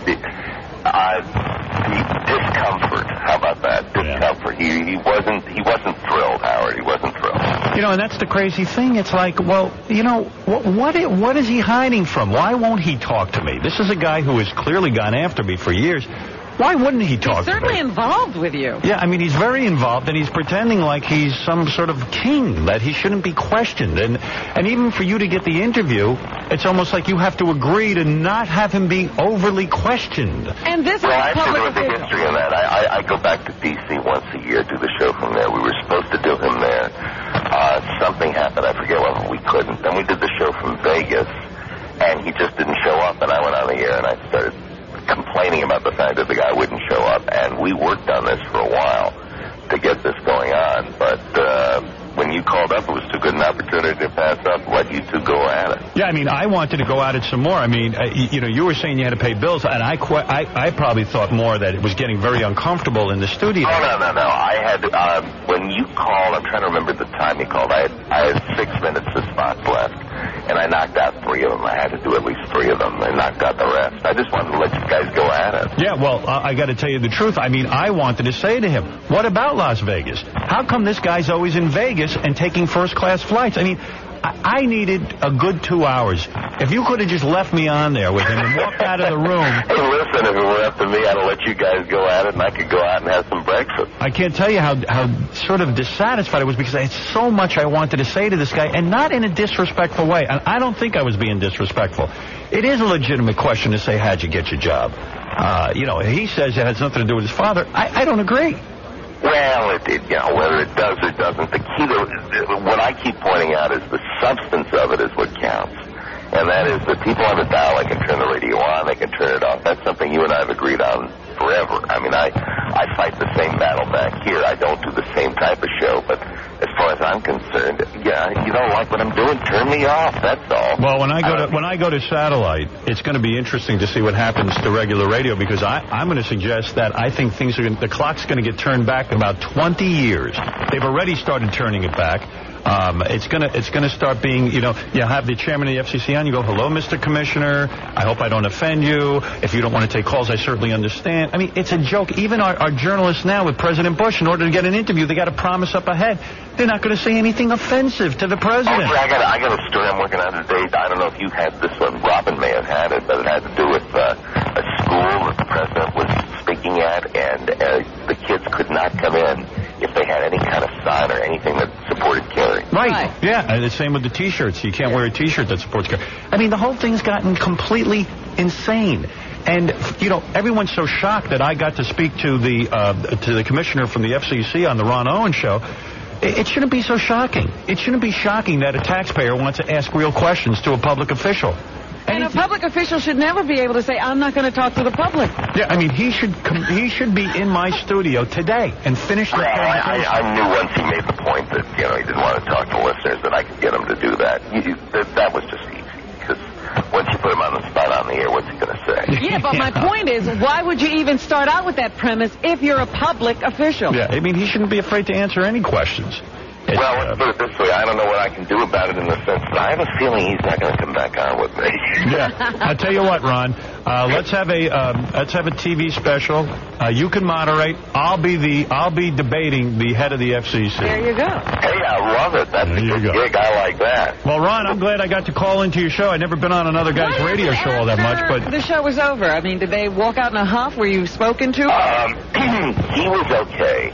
Discomfort. How about that? Discomfort. Yeah. He wasn't thrilled, Howard. He wasn't thrilled. You know, and that's the crazy thing. It's like, well, you know, what is he hiding from? Why won't he talk to me? This is a guy who has clearly gone after me for years. Why wouldn't he talk to me? He's certainly involved with you. Yeah, I mean, he's very involved, and he's pretending like he's some sort of king, that he shouldn't be questioned. And even for you to get the interview, it's almost like you have to agree to not have him being overly questioned. And this is actually, there was a history in that. I go back to D.C. once a year, do the show from there. We were supposed to do him there. Something happened. I forget what, we couldn't. Then we did the show from Vegas, and he just didn't show up, and I went on the air, and I started complaining about the fact that the guy wouldn't show up, and we worked on this for a while to get this going on, but when you called up, it was too good an opportunity to pass up, let you two go at it. Yeah, I mean, I wanted to go at it some more. I mean, you know, you were saying you had to pay bills, and I probably thought more that it was getting very uncomfortable in the studio. Oh, no. I had, when you called, I'm trying to remember the time you called, I had 6 minutes of spots left, and I knocked out 3 of them. I had to do at least 3 of them. I knocked out the rest. I just wanted to let you guys go at it. Yeah, well, I got to tell you the truth. I mean, I wanted to say to him, what about Las Vegas? How come this guy's always in Vegas and taking first-class flights? I mean, I needed a good 2 hours. If you could have just left me on there with him and walked out of the room. Hey, listen, if it were up to me, I'd have let you guys go at it, and I could go out and have some breakfast. I can't tell you how sort of dissatisfied I was, because I had so much I wanted to say to this guy, and not in a disrespectful way. And I don't think I was being disrespectful. It is a legitimate question to say, how'd you get your job? You know, he says it has nothing to do with his father. I don't agree. Well, whether it does or doesn't, the key to what I keep pointing out is the substance of it is what counts. And that is that people on the dial, they can turn the radio on, they can turn it off. That's something you and I have agreed on forever. I mean, I fight the same battle back here. I don't do the same type of show, but as far as I'm concerned, you don't like what I'm doing, turn me off, that's all. Well, when I go to satellite, it's going to be interesting to see what happens to regular radio, because I'm going to suggest that I think the clock's going to get turned back in about 20 years. They've already started turning it back. It's gonna start being, you have the chairman of the FCC on, you go, hello, Mr. Commissioner, I hope I don't offend you. If you don't want to take calls, I certainly understand. I mean, it's a joke. Even our journalists now with President Bush, in order to get an interview, they got to promise up ahead. They're not going to say anything offensive to the president. I got a story I'm working on today. I don't know if you had this one. Robin may have had it, but it had to do with a school that the president was speaking at, and the kids could not come in if they had any kind of sign or anything that supported Kerry. Right. Yeah, and the same with the T-shirts. You can't wear a T-shirt that supports Kerry. I mean, the whole thing's gotten completely insane. And, everyone's so shocked that I got to speak to the commissioner from the FCC on the Ron Owens show. It shouldn't be so shocking. It shouldn't be shocking that a taxpayer wants to ask real questions to a public official. And a public official should never be able to say, I'm not going to talk to the public. Yeah, I mean, he should be in my studio today and finish the conversation. I knew once he made the point that, he didn't want to talk to listeners, that I could get him to do that. That was just easy, because once you put him on the spot on the air, what's he going to say? Yeah, but my point is, why would you even start out with that premise if you're a public official? Yeah, I mean, he shouldn't be afraid to answer any questions. Well, let's put it this way. I don't know what I can do about it in the sense that I have a feeling he's not going to come back on with me. Yeah. I'll tell you what, Ron. Let's have a TV special. You can moderate. I'll be debating the head of the FCC. There you go. Hey, I love it. That's a good gig. I like that. Well, Ron, I'm glad I got to call into your show. I've never been on another guy's radio show all that much, but the show was over. I mean, did they walk out in a huff? Were you spoken to? He was okay.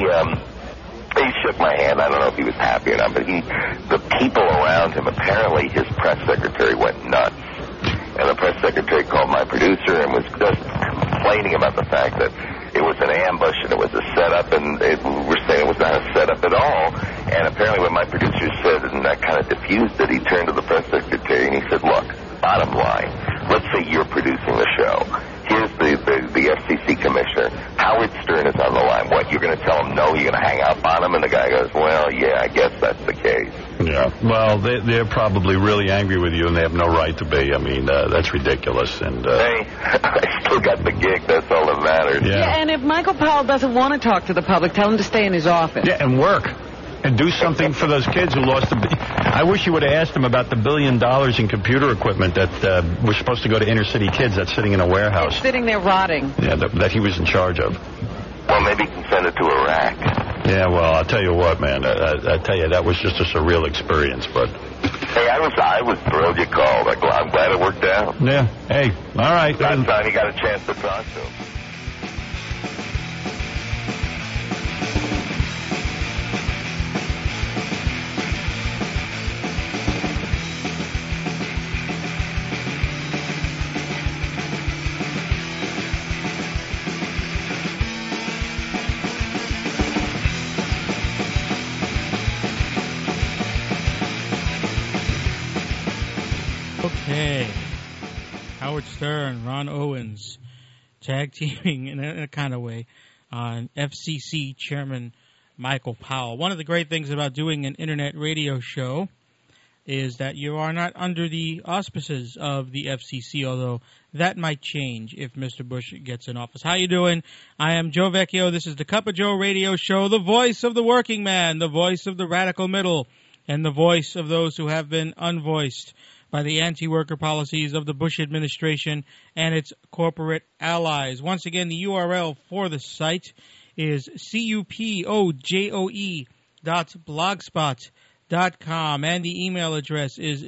He shook my hand. I don't know if he was happy or not, but the people around him, apparently his press secretary went nuts. And the press secretary called my producer and was just complaining about the fact that it was an ambush and it was a setup, and we're saying it was not a setup at all. And apparently what my producer said, and that kind of diffused it, he turned to the press secretary and he said, look, bottom line, let's say you're producing the show. Here's the FCC commissioner. Howard Stern is on the line. What, you're going to tell him no? You're going to hang up on him? And the guy goes, well, yeah, I guess that's the case. Yeah. Yeah. Well, they're probably really angry with you, and they have no right to be. I mean, that's ridiculous. And hey, I still got the gig. That's all that matters. Yeah, and if Michael Powell doesn't want to talk to the public, tell him to stay in his office. Yeah, and work. And do something for those kids who lost I wish you would have asked him about the $1 billion in computer equipment that was supposed to go to inner city kids that's sitting in a warehouse. It's sitting there rotting. Yeah, that he was in charge of. Well, maybe he can send it to Iraq. Yeah, well, I'll tell you what, man. I tell you, that was just a surreal experience, but... Hey, I was thrilled you called. I'm glad it worked out. Yeah. Hey, all right. Last time you got a chance to talk to him. Okay. Howard Stern, Ron Owens, tag teaming in a kind of way on FCC Chairman Michael Powell. One of the great things about doing an internet radio show is that you are not under the auspices of the FCC, although that might change if Mr. Bush gets in office. How you doing? I am Joe Vecchio. This is the Cup of Joe radio show, the voice of the working man, the voice of the radical middle, and the voice of those who have been unvoiced by the anti-worker policies of the Bush administration and its corporate allies. Once again, the URL for the site is cupojoe.blogspot.com, and the email address is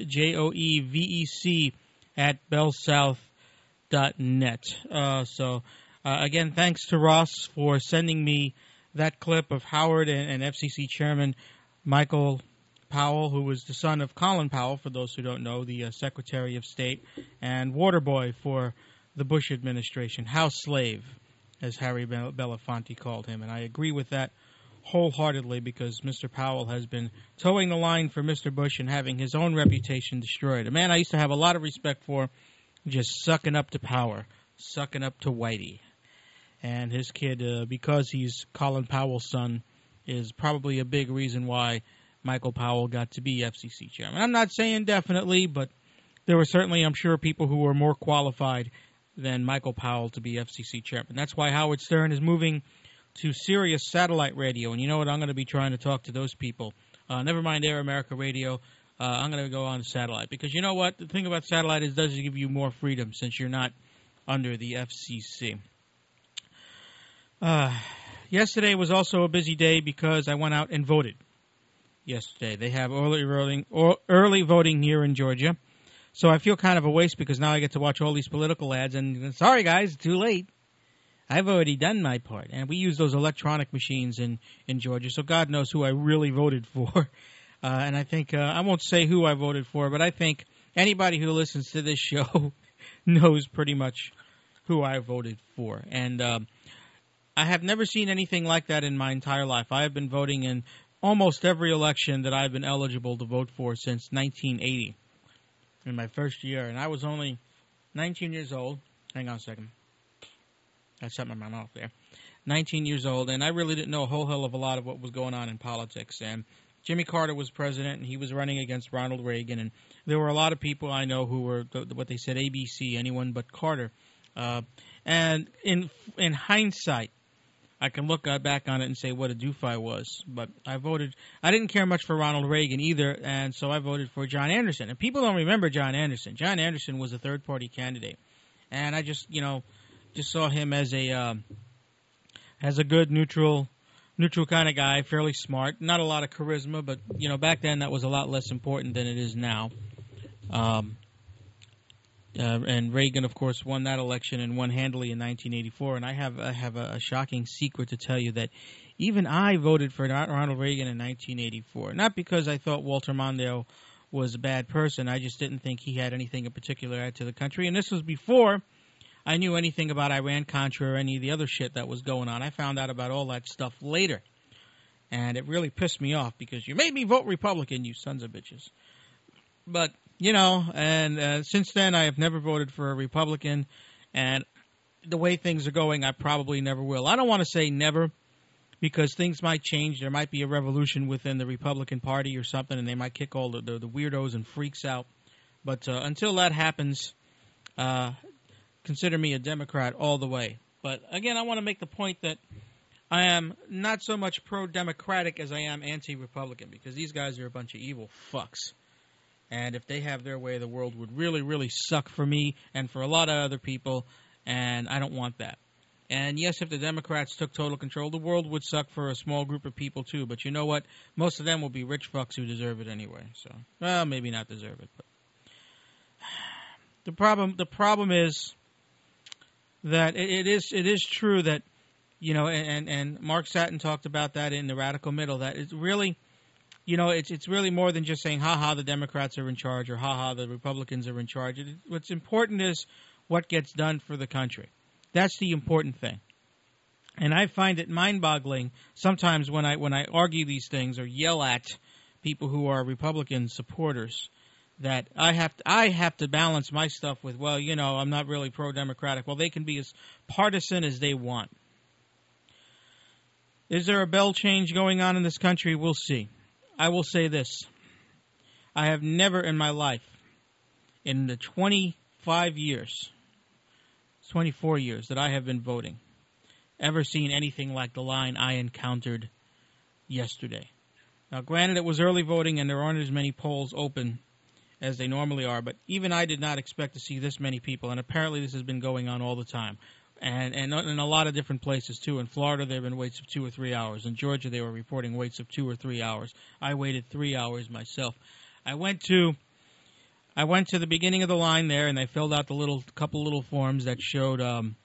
joevec@bellsouth.net. Again, thanks to Ross for sending me that clip of Howard and FCC Chairman Michael Powell, who was the son of Colin Powell, for those who don't know, the Secretary of State, and water boy for the Bush administration, house slave, as Harry Belafonte called him. And I agree with that wholeheartedly, because Mr. Powell has been towing the line for Mr. Bush and having his own reputation destroyed. A man I used to have a lot of respect for, just sucking up to power, sucking up to Whitey. And his kid, because he's Colin Powell's son, is probably a big reason why Michael Powell got to be FCC chairman. I'm not saying definitely, but there were certainly, I'm sure, people who were more qualified than Michael Powell to be FCC chairman. That's why Howard Stern is moving to Sirius Satellite Radio. And you know what? I'm going to be trying to talk to those people. Never mind Air America Radio. I'm going to go on satellite. Because you know what? The thing about satellite is it does give you more freedom since you're not under the FCC. Yesterday was also a busy day because I went out and voted. Yesterday. They have early voting here in Georgia. So I feel kind of a waste because now I get to watch all these political ads. And sorry, guys, too late. I've already done my part. And we use those electronic machines in Georgia, so God knows who I really voted for. And I think, I won't say who I voted for, but I think anybody who listens to this show knows pretty much who I voted for. And I have never seen anything like that in my entire life. I have been voting in almost every election that I've been eligible to vote for since 1980, in my first year. And I was only 19 years old. Hang on a second. I shut my mouth there. 19 years old, and I really didn't know a whole hell of a lot of what was going on in politics. And Jimmy Carter was president, and he was running against Ronald Reagan. And there were a lot of people I know who were what they said ABC, anyone but Carter. And in hindsight, I can look back on it and say what a doof I was. But I didn't care much for Ronald Reagan either, and so I voted for John Anderson. And people don't remember John Anderson. John Anderson was a third-party candidate. And I just saw him as a good, neutral kind of guy, fairly smart. Not a lot of charisma, but, back then that was a lot less important than it is now. And Reagan, of course, won that election and won handily in 1984. And I have a shocking secret to tell you that even I voted for Ronald Reagan in 1984. Not because I thought Walter Mondale was a bad person. I just didn't think he had anything in particular to add to the country. And this was before I knew anything about Iran-Contra or any of the other shit that was going on. I found out about all that stuff later. And it really pissed me off because you made me vote Republican, you sons of bitches. But, since then I have never voted for a Republican. And the way things are going, I probably never will. I don't want to say never because things might change. There might be a revolution within the Republican Party or something, and they might kick all the weirdos and freaks out. But until that happens, consider me a Democrat all the way. But again, I want to make the point that I am not so much pro-Democratic as I am anti-Republican, because these guys are a bunch of evil fucks. And if they have their way, the world would really, really suck for me and for a lot of other people, and I don't want that. And yes, if the Democrats took total control, the world would suck for a small group of people too. But you know what? Most of them will be rich fucks who deserve it anyway. So, well, maybe not deserve it, but the problem is that it is true that, you know, and Mark Satin talked about that in the Radical Middle, that it's really, you know, it's really more than just saying, ha-ha, the Democrats are in charge, or ha-ha, the Republicans are in charge. What's important is what gets done for the country. That's the important thing. And I find it mind-boggling sometimes when I argue these things or yell at people who are Republican supporters that I have to balance my stuff with, well, you know, I'm not really pro-Democratic. Well, they can be as partisan as they want. Is there a bell change going on in this country? We'll see. I will say this. I have never in my life, in the 24 years that I have been voting, ever seen anything like the line I encountered yesterday. Now, granted, it was early voting and there aren't as many polls open as they normally are, but even I did not expect to see this many people, and apparently this has been going on all the time. And in a lot of different places, too. In Florida, there have been waits of 2 or 3 hours. In Georgia, they were reporting waits of 2 or 3 hours. I waited 3 hours myself. I went to the beginning of the line there, and they filled out the couple little forms that showed,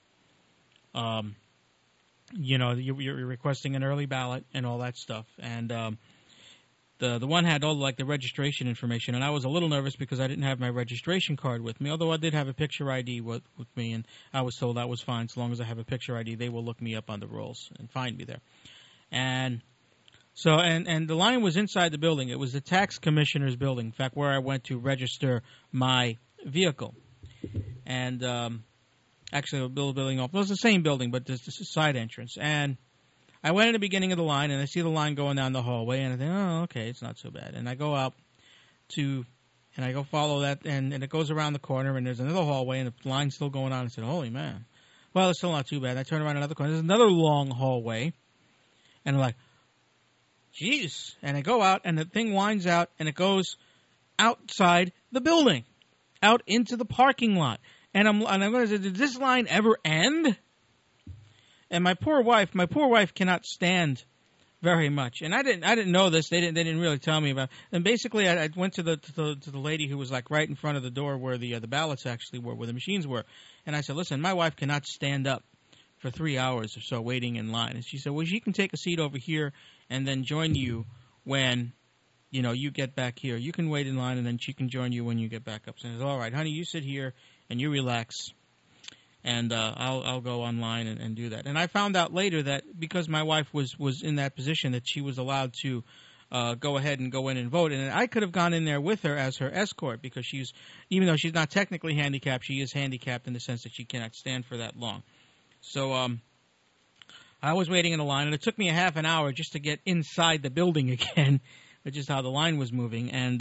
you know, you're requesting an early ballot and all that stuff. And the one had all like the registration information, and I was a little nervous because I didn't have my registration card with me, although I did have a picture ID with me, and I was told that was fine. So long as I have a picture ID, they will look me up on the rolls and find me there. And so, and the line was inside the building. It was the tax commissioner's building, in fact, where I went to register my vehicle. And actually, the building off. It was the same building, but there's a side entrance. And I went at the beginning of the line, and I see the line going down the hallway, and I think, oh, okay, it's not so bad. And I go out and I go follow that, and it goes around the corner, and there's another hallway, and the line's still going on. I said, holy man. Well, it's still not too bad. I turn around another corner. There's another long hallway, and I'm like, jeez. And I go out, and the thing winds out, and it goes outside the building, out into the parking lot. And I'm going to say, did this line ever end? And my poor wife cannot stand very much. And I didn't know this. They didn't really tell me about it. And basically, I went to the lady who was like right in front of the door where the ballots actually were, where the machines were. And I said, listen, my wife cannot stand up for 3 hours or so waiting in line. And she said, well, she can take a seat over here and then join you when, you know, you get back here. You can wait in line, and then she can join you when you get back up. So I said, all right, honey, you sit here and you relax. And I'll go online and do that. And I found out later that because my wife was in that position, that she was allowed to go ahead and go in and vote. And I could have gone in there with her as her escort, because even though she's not technically handicapped, she is handicapped in the sense that she cannot stand for that long. So I was waiting in the line, and it took me a half an hour just to get inside the building again, which is how the line was moving. And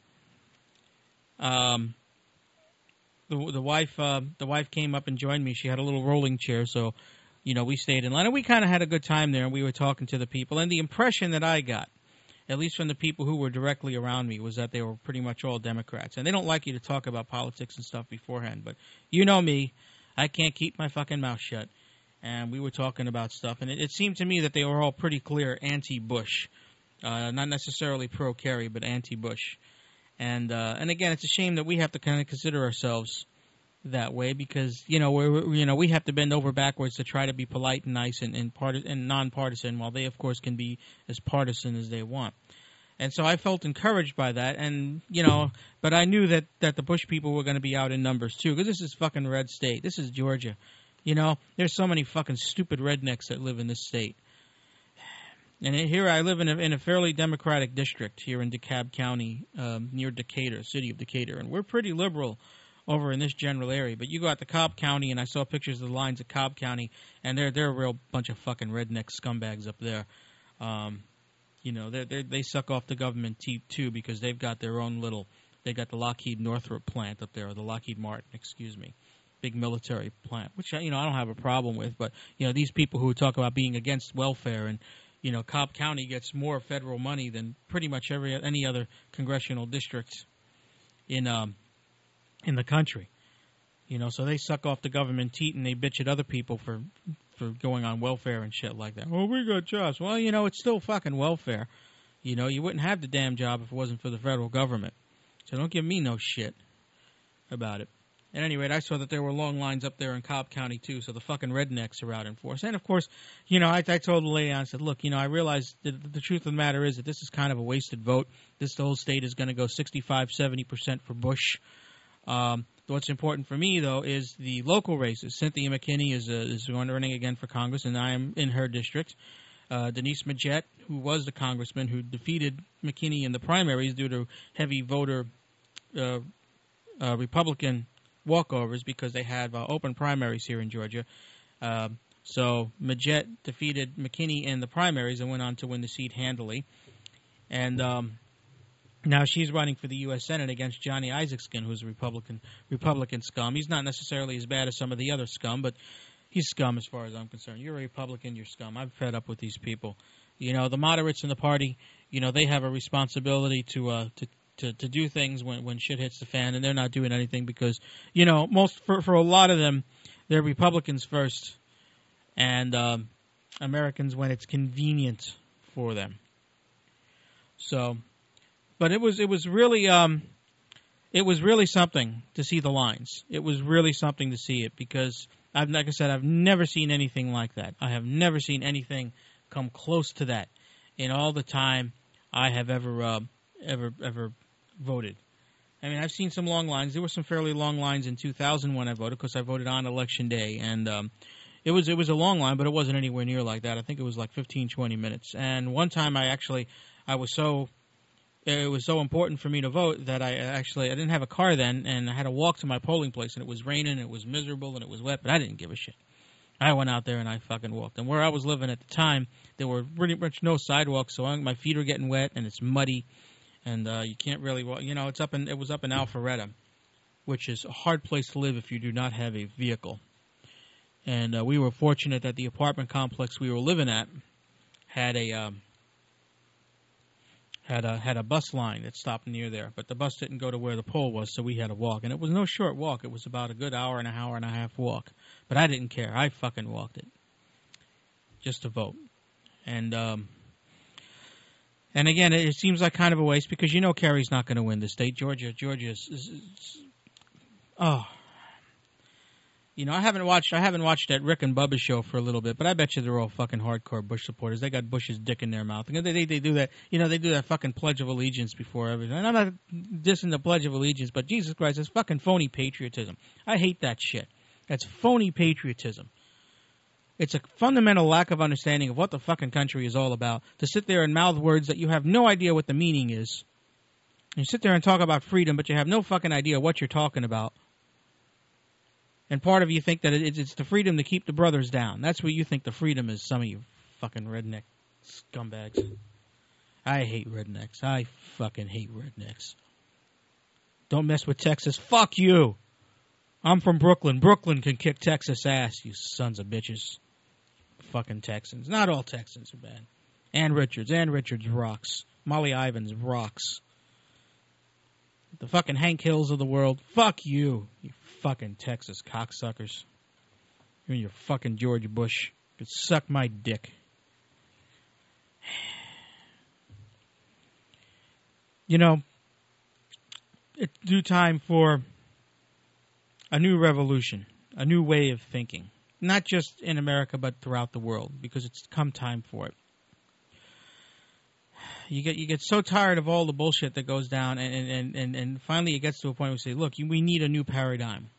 The wife came up and joined me. She had a little rolling chair, so, you know, we stayed in line. And we kind of had a good time there, and we were talking to the people. And the impression that I got, at least from the people who were directly around me, was that they were pretty much all Democrats. And they don't like you to talk about politics and stuff beforehand. But you know me. I can't keep my fucking mouth shut. And we were talking about stuff. And it seemed to me that they were all pretty clear anti-Bush. Not necessarily pro-Kerry, but anti-Bush. And again, it's a shame that we have to kind of consider ourselves that way, because we have to bend over backwards to try to be polite and nice and nonpartisan, while they, of course, can be as partisan as they want. And so I felt encouraged by that, and but I knew that the Bush people were going to be out in numbers too, because this is fucking red state. This is Georgia. There's so many fucking stupid rednecks that live in this state. And here I live in a fairly Democratic district here in DeKalb County, near Decatur, city of Decatur. And we're pretty liberal over in this general area. But you go out to Cobb County, and I saw pictures of the lines at Cobb County, and they're a real bunch of fucking redneck scumbags up there. You know, they suck off the government teeth too, because they've got their own little. They got the Lockheed Northrop plant up there, or the Lockheed Martin, excuse me, big military plant, which I don't have a problem with. But these people who talk about being against welfare, and Cobb County gets more federal money than pretty much any other congressional district in the country. So they suck off the government teat, and they bitch at other people for going on welfare and shit like that. Oh, we got jobs. Well, it's still fucking welfare. You wouldn't have the damn job if it wasn't for the federal government. So don't give me no shit about it. At any rate, I saw that there were long lines up there in Cobb County, too, so the fucking rednecks are out in force. And, of course, I told the lady, I said, look, I realize that the truth of the matter is that this is kind of a wasted vote. The whole state is going to go 65-70% for Bush. What's important for me, though, is the local races. Cynthia McKinney is running again for Congress, and I am in her district. Denise Majette, who was the congressman who defeated McKinney in the primaries due to heavy voter Republican walkovers because they had open primaries here in Georgia. So Majette defeated McKinney in the primaries and went on to win the seat handily. And now she's running for the U.S. Senate against Johnny Isakson, who's a Republican scum. He's not necessarily as bad as some of the other scum, but he's scum as far as I'm concerned. You're a Republican, you're scum. I'm fed up with these people. The moderates in the party, they have a responsibility to do things when shit hits the fan, and they're not doing anything because, for a lot of them, they're Republicans first and Americans when it's convenient for them. So, but it was really something to see the lines. It was really something to see it because, like I said, I've never seen anything like that. I have never seen anything come close to that in all the time I have ever voted. I mean, I've seen some long lines. There were some fairly long lines in 2000 when I voted because I voted on Election Day, and it was a long line, but it wasn't anywhere near like that. I think it was like 15, 20 minutes. And one time it was so important for me to vote that I didn't have a car then, and I had to walk to my polling place, and it was raining, it was miserable, and it was wet, but I didn't give a shit. I went out there and I fucking walked. And where I was living at the time, there were pretty much no sidewalks, so my feet are getting wet, and it's muddy, and you can't really walk. It was up in Alpharetta, which is a hard place to live if you do not have a vehicle. And we were fortunate that the apartment complex we were living at had a bus line that stopped near there, but the bus didn't go to where the pole was, so we had to walk. And it was no short walk. It was about a good hour and a half walk. But I didn't care. I fucking walked it just to vote. And again, it seems like kind of a waste because Kerry's not going to win the state. Georgia is I haven't watched that Rick and Bubba show for a little bit, but I bet you they're all fucking hardcore Bush supporters. They got Bush's dick in their mouth. And they do that, they do that fucking Pledge of Allegiance before everything. And I'm not dissing the Pledge of Allegiance, but Jesus Christ, it's fucking phony patriotism. I hate that shit. That's phony patriotism. It's a fundamental lack of understanding of what the fucking country is all about, to sit there and mouth words that you have no idea what the meaning is. You sit there and talk about freedom, but you have no fucking idea what you're talking about. And part of you think that it's the freedom to keep the brothers down. That's what you think the freedom is, some of you fucking redneck scumbags. I hate rednecks. I fucking hate rednecks. Don't mess with Texas. Fuck you. I'm from Brooklyn. Brooklyn can kick Texas ass, you sons of bitches. Fucking Texans. Not all Texans are bad. Ann Richards rocks. Molly Ivins rocks. The fucking Hank Hills of the world. Fuck you, you fucking Texas cocksuckers. You and your fucking George Bush. You could suck my dick. It's due time for a new revolution, a new way of thinking. Not just in America, but throughout the world, because it's come time for it. You get so tired of all the bullshit that goes down, and finally it gets to a point where we say, look, we need a new paradigm.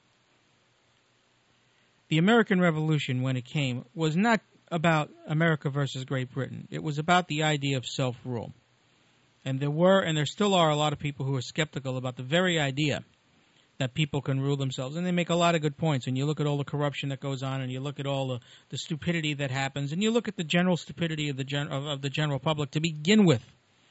The American Revolution, when it came, was not about America versus Great Britain. It was about the idea of self-rule. And there were, and there still are, a lot of people who are skeptical about the very idea that people can rule themselves. And they make a lot of good points. And you look at all the corruption that goes on, and you look at all the stupidity that happens, and you look at the general stupidity of the general public to begin with.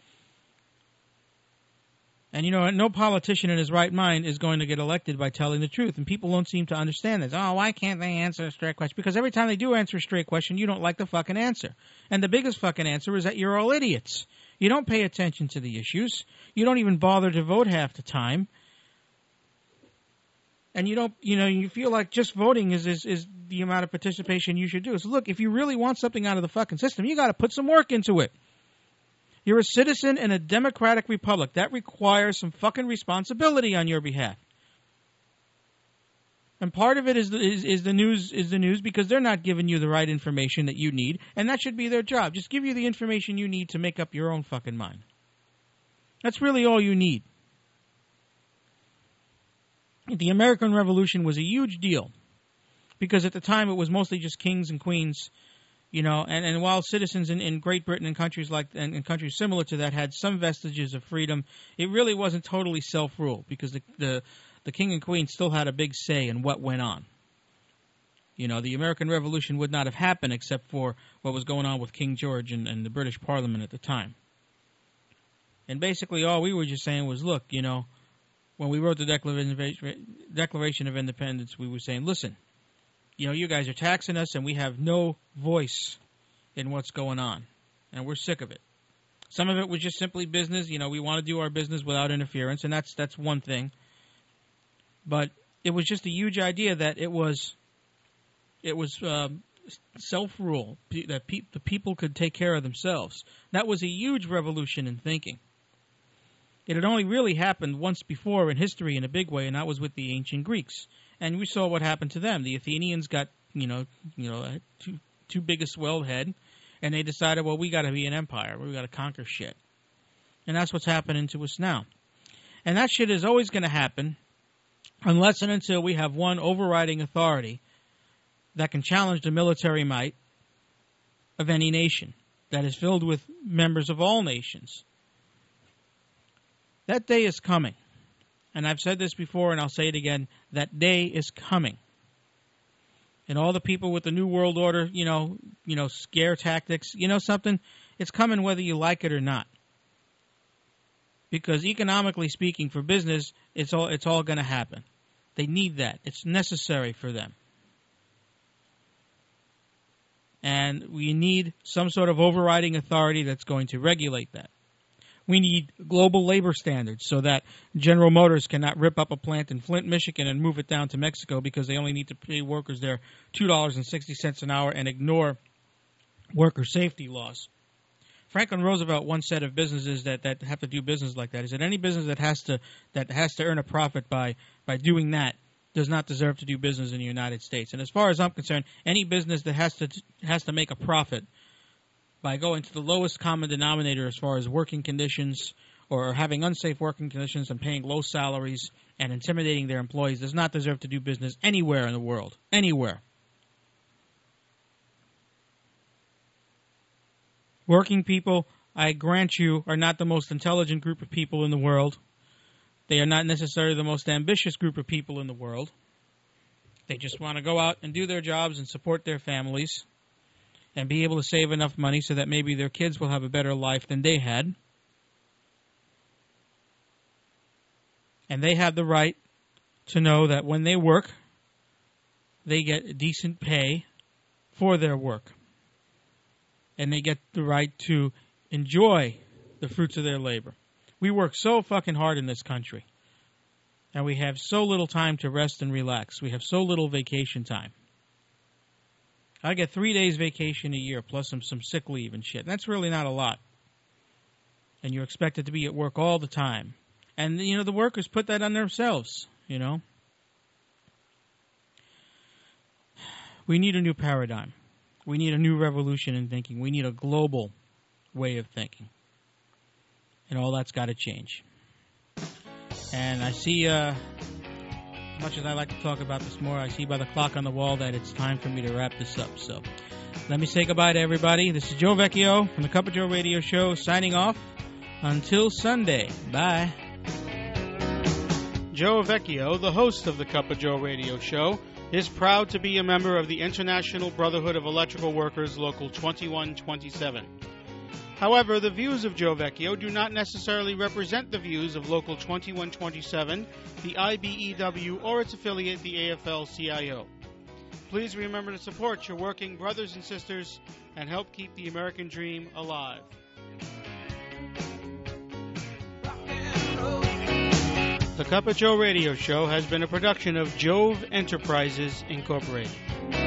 And, you know, no politician in his right mind is going to get elected by telling the truth. And people don't seem to understand this. Oh, why can't they answer a straight question? Because every time they do answer a straight question, you don't like the fucking answer. And the biggest fucking answer is that you're all idiots. You don't pay attention to the issues. You don't even bother to vote half the time. And you don't, you know, you feel like just voting is the amount of participation you should do. So look, if you really want something out of the fucking system, you got to put some work into it. You're a citizen in a democratic republic. That requires some fucking responsibility on your behalf. And part of it is the news because they're not giving you the right information that you need, and that should be their job. Just give you the information you need to make up your own fucking mind. That's really all you need. The American Revolution was a huge deal because at the time it was mostly just kings and queens. You know, and while citizens in Great Britain and countries and countries similar to that had some vestiges of freedom, it really wasn't totally self-rule because the king and queen still had a big say in what went on. You know, the American Revolution would not have happened except for what was going on with King George and the British Parliament at the time. And basically all we were just saying was, look, you know, when we wrote the Declaration of Independence, we were saying, listen, you know, you guys are taxing us and we have no voice in what's going on. And we're sick of it. Some of it was just simply business. You know, we want to do our business without interference, and that's one thing. But it was just a huge idea that it was self-rule, that the people could take care of themselves. That was a huge revolution in thinking. It had only really happened once before in history in a big way, and that was with the ancient Greeks. And we saw what happened to them. The Athenians got, too big a swelled head, and they decided, well, we got to be an empire. We got to conquer shit. And that's what's happening to us now. And that shit is always going to happen unless and until we have one overriding authority that can challenge the military might of any nation that is filled with members of all nations. That day is coming. And I've said this before, and I'll say it again, that day is coming. And all the people with the New World Order, scare tactics, you know something? It's coming whether you like it or not. Because economically speaking, for business, it's all going to happen. They need that. It's necessary for them. And we need some sort of overriding authority that's going to regulate that. We need global labor standards so that General Motors cannot rip up a plant in Flint, Michigan and move it down to Mexico because they only need to pay workers there $2.60 an hour and ignore worker safety laws. Franklin Roosevelt once said of businesses that have to do business like that, he said any business that has to earn a profit by doing that does not deserve to do business in the United States. And as far as I'm concerned, any business that has to make a profit by going to the lowest common denominator as far as working conditions or having unsafe working conditions and paying low salaries and intimidating their employees does not deserve to do business anywhere in the world. Anywhere. Working people, I grant you, are not the most intelligent group of people in the world. They are not necessarily the most ambitious group of people in the world. They just want to go out and do their jobs and support their families and be able to save enough money so that maybe their kids will have a better life than they had. And they have the right to know that when they work, they get decent pay for their work. And they get the right to enjoy the fruits of their labor. We work so fucking hard in this country. And we have so little time to rest and relax. We have so little vacation time. I get 3 days vacation a year plus some sick leave and shit. That's really not a lot. And you're expected to be at work all the time. And, the workers put that on themselves, We need a new paradigm. We need a new revolution in thinking. We need a global way of thinking. And all that's got to change. And I see, as much as I like to talk about this more, I see by the clock on the wall that it's time for me to wrap this up. So let me say goodbye to everybody. This is Joe Vecchio from the Cup of Joe Radio Show signing off until Sunday. Bye. Joe Vecchio, the host of the Cup of Joe radio show, is proud to be a member of the International Brotherhood of Electrical Workers Local 2127. However, the views of Joe Vecchio do not necessarily represent the views of Local 2127, the IBEW, or its affiliate, the AFL-CIO. Please remember to support your working brothers and sisters and help keep the American dream alive. The Cup of Joe radio show has been a production of Jove Enterprises, Incorporated.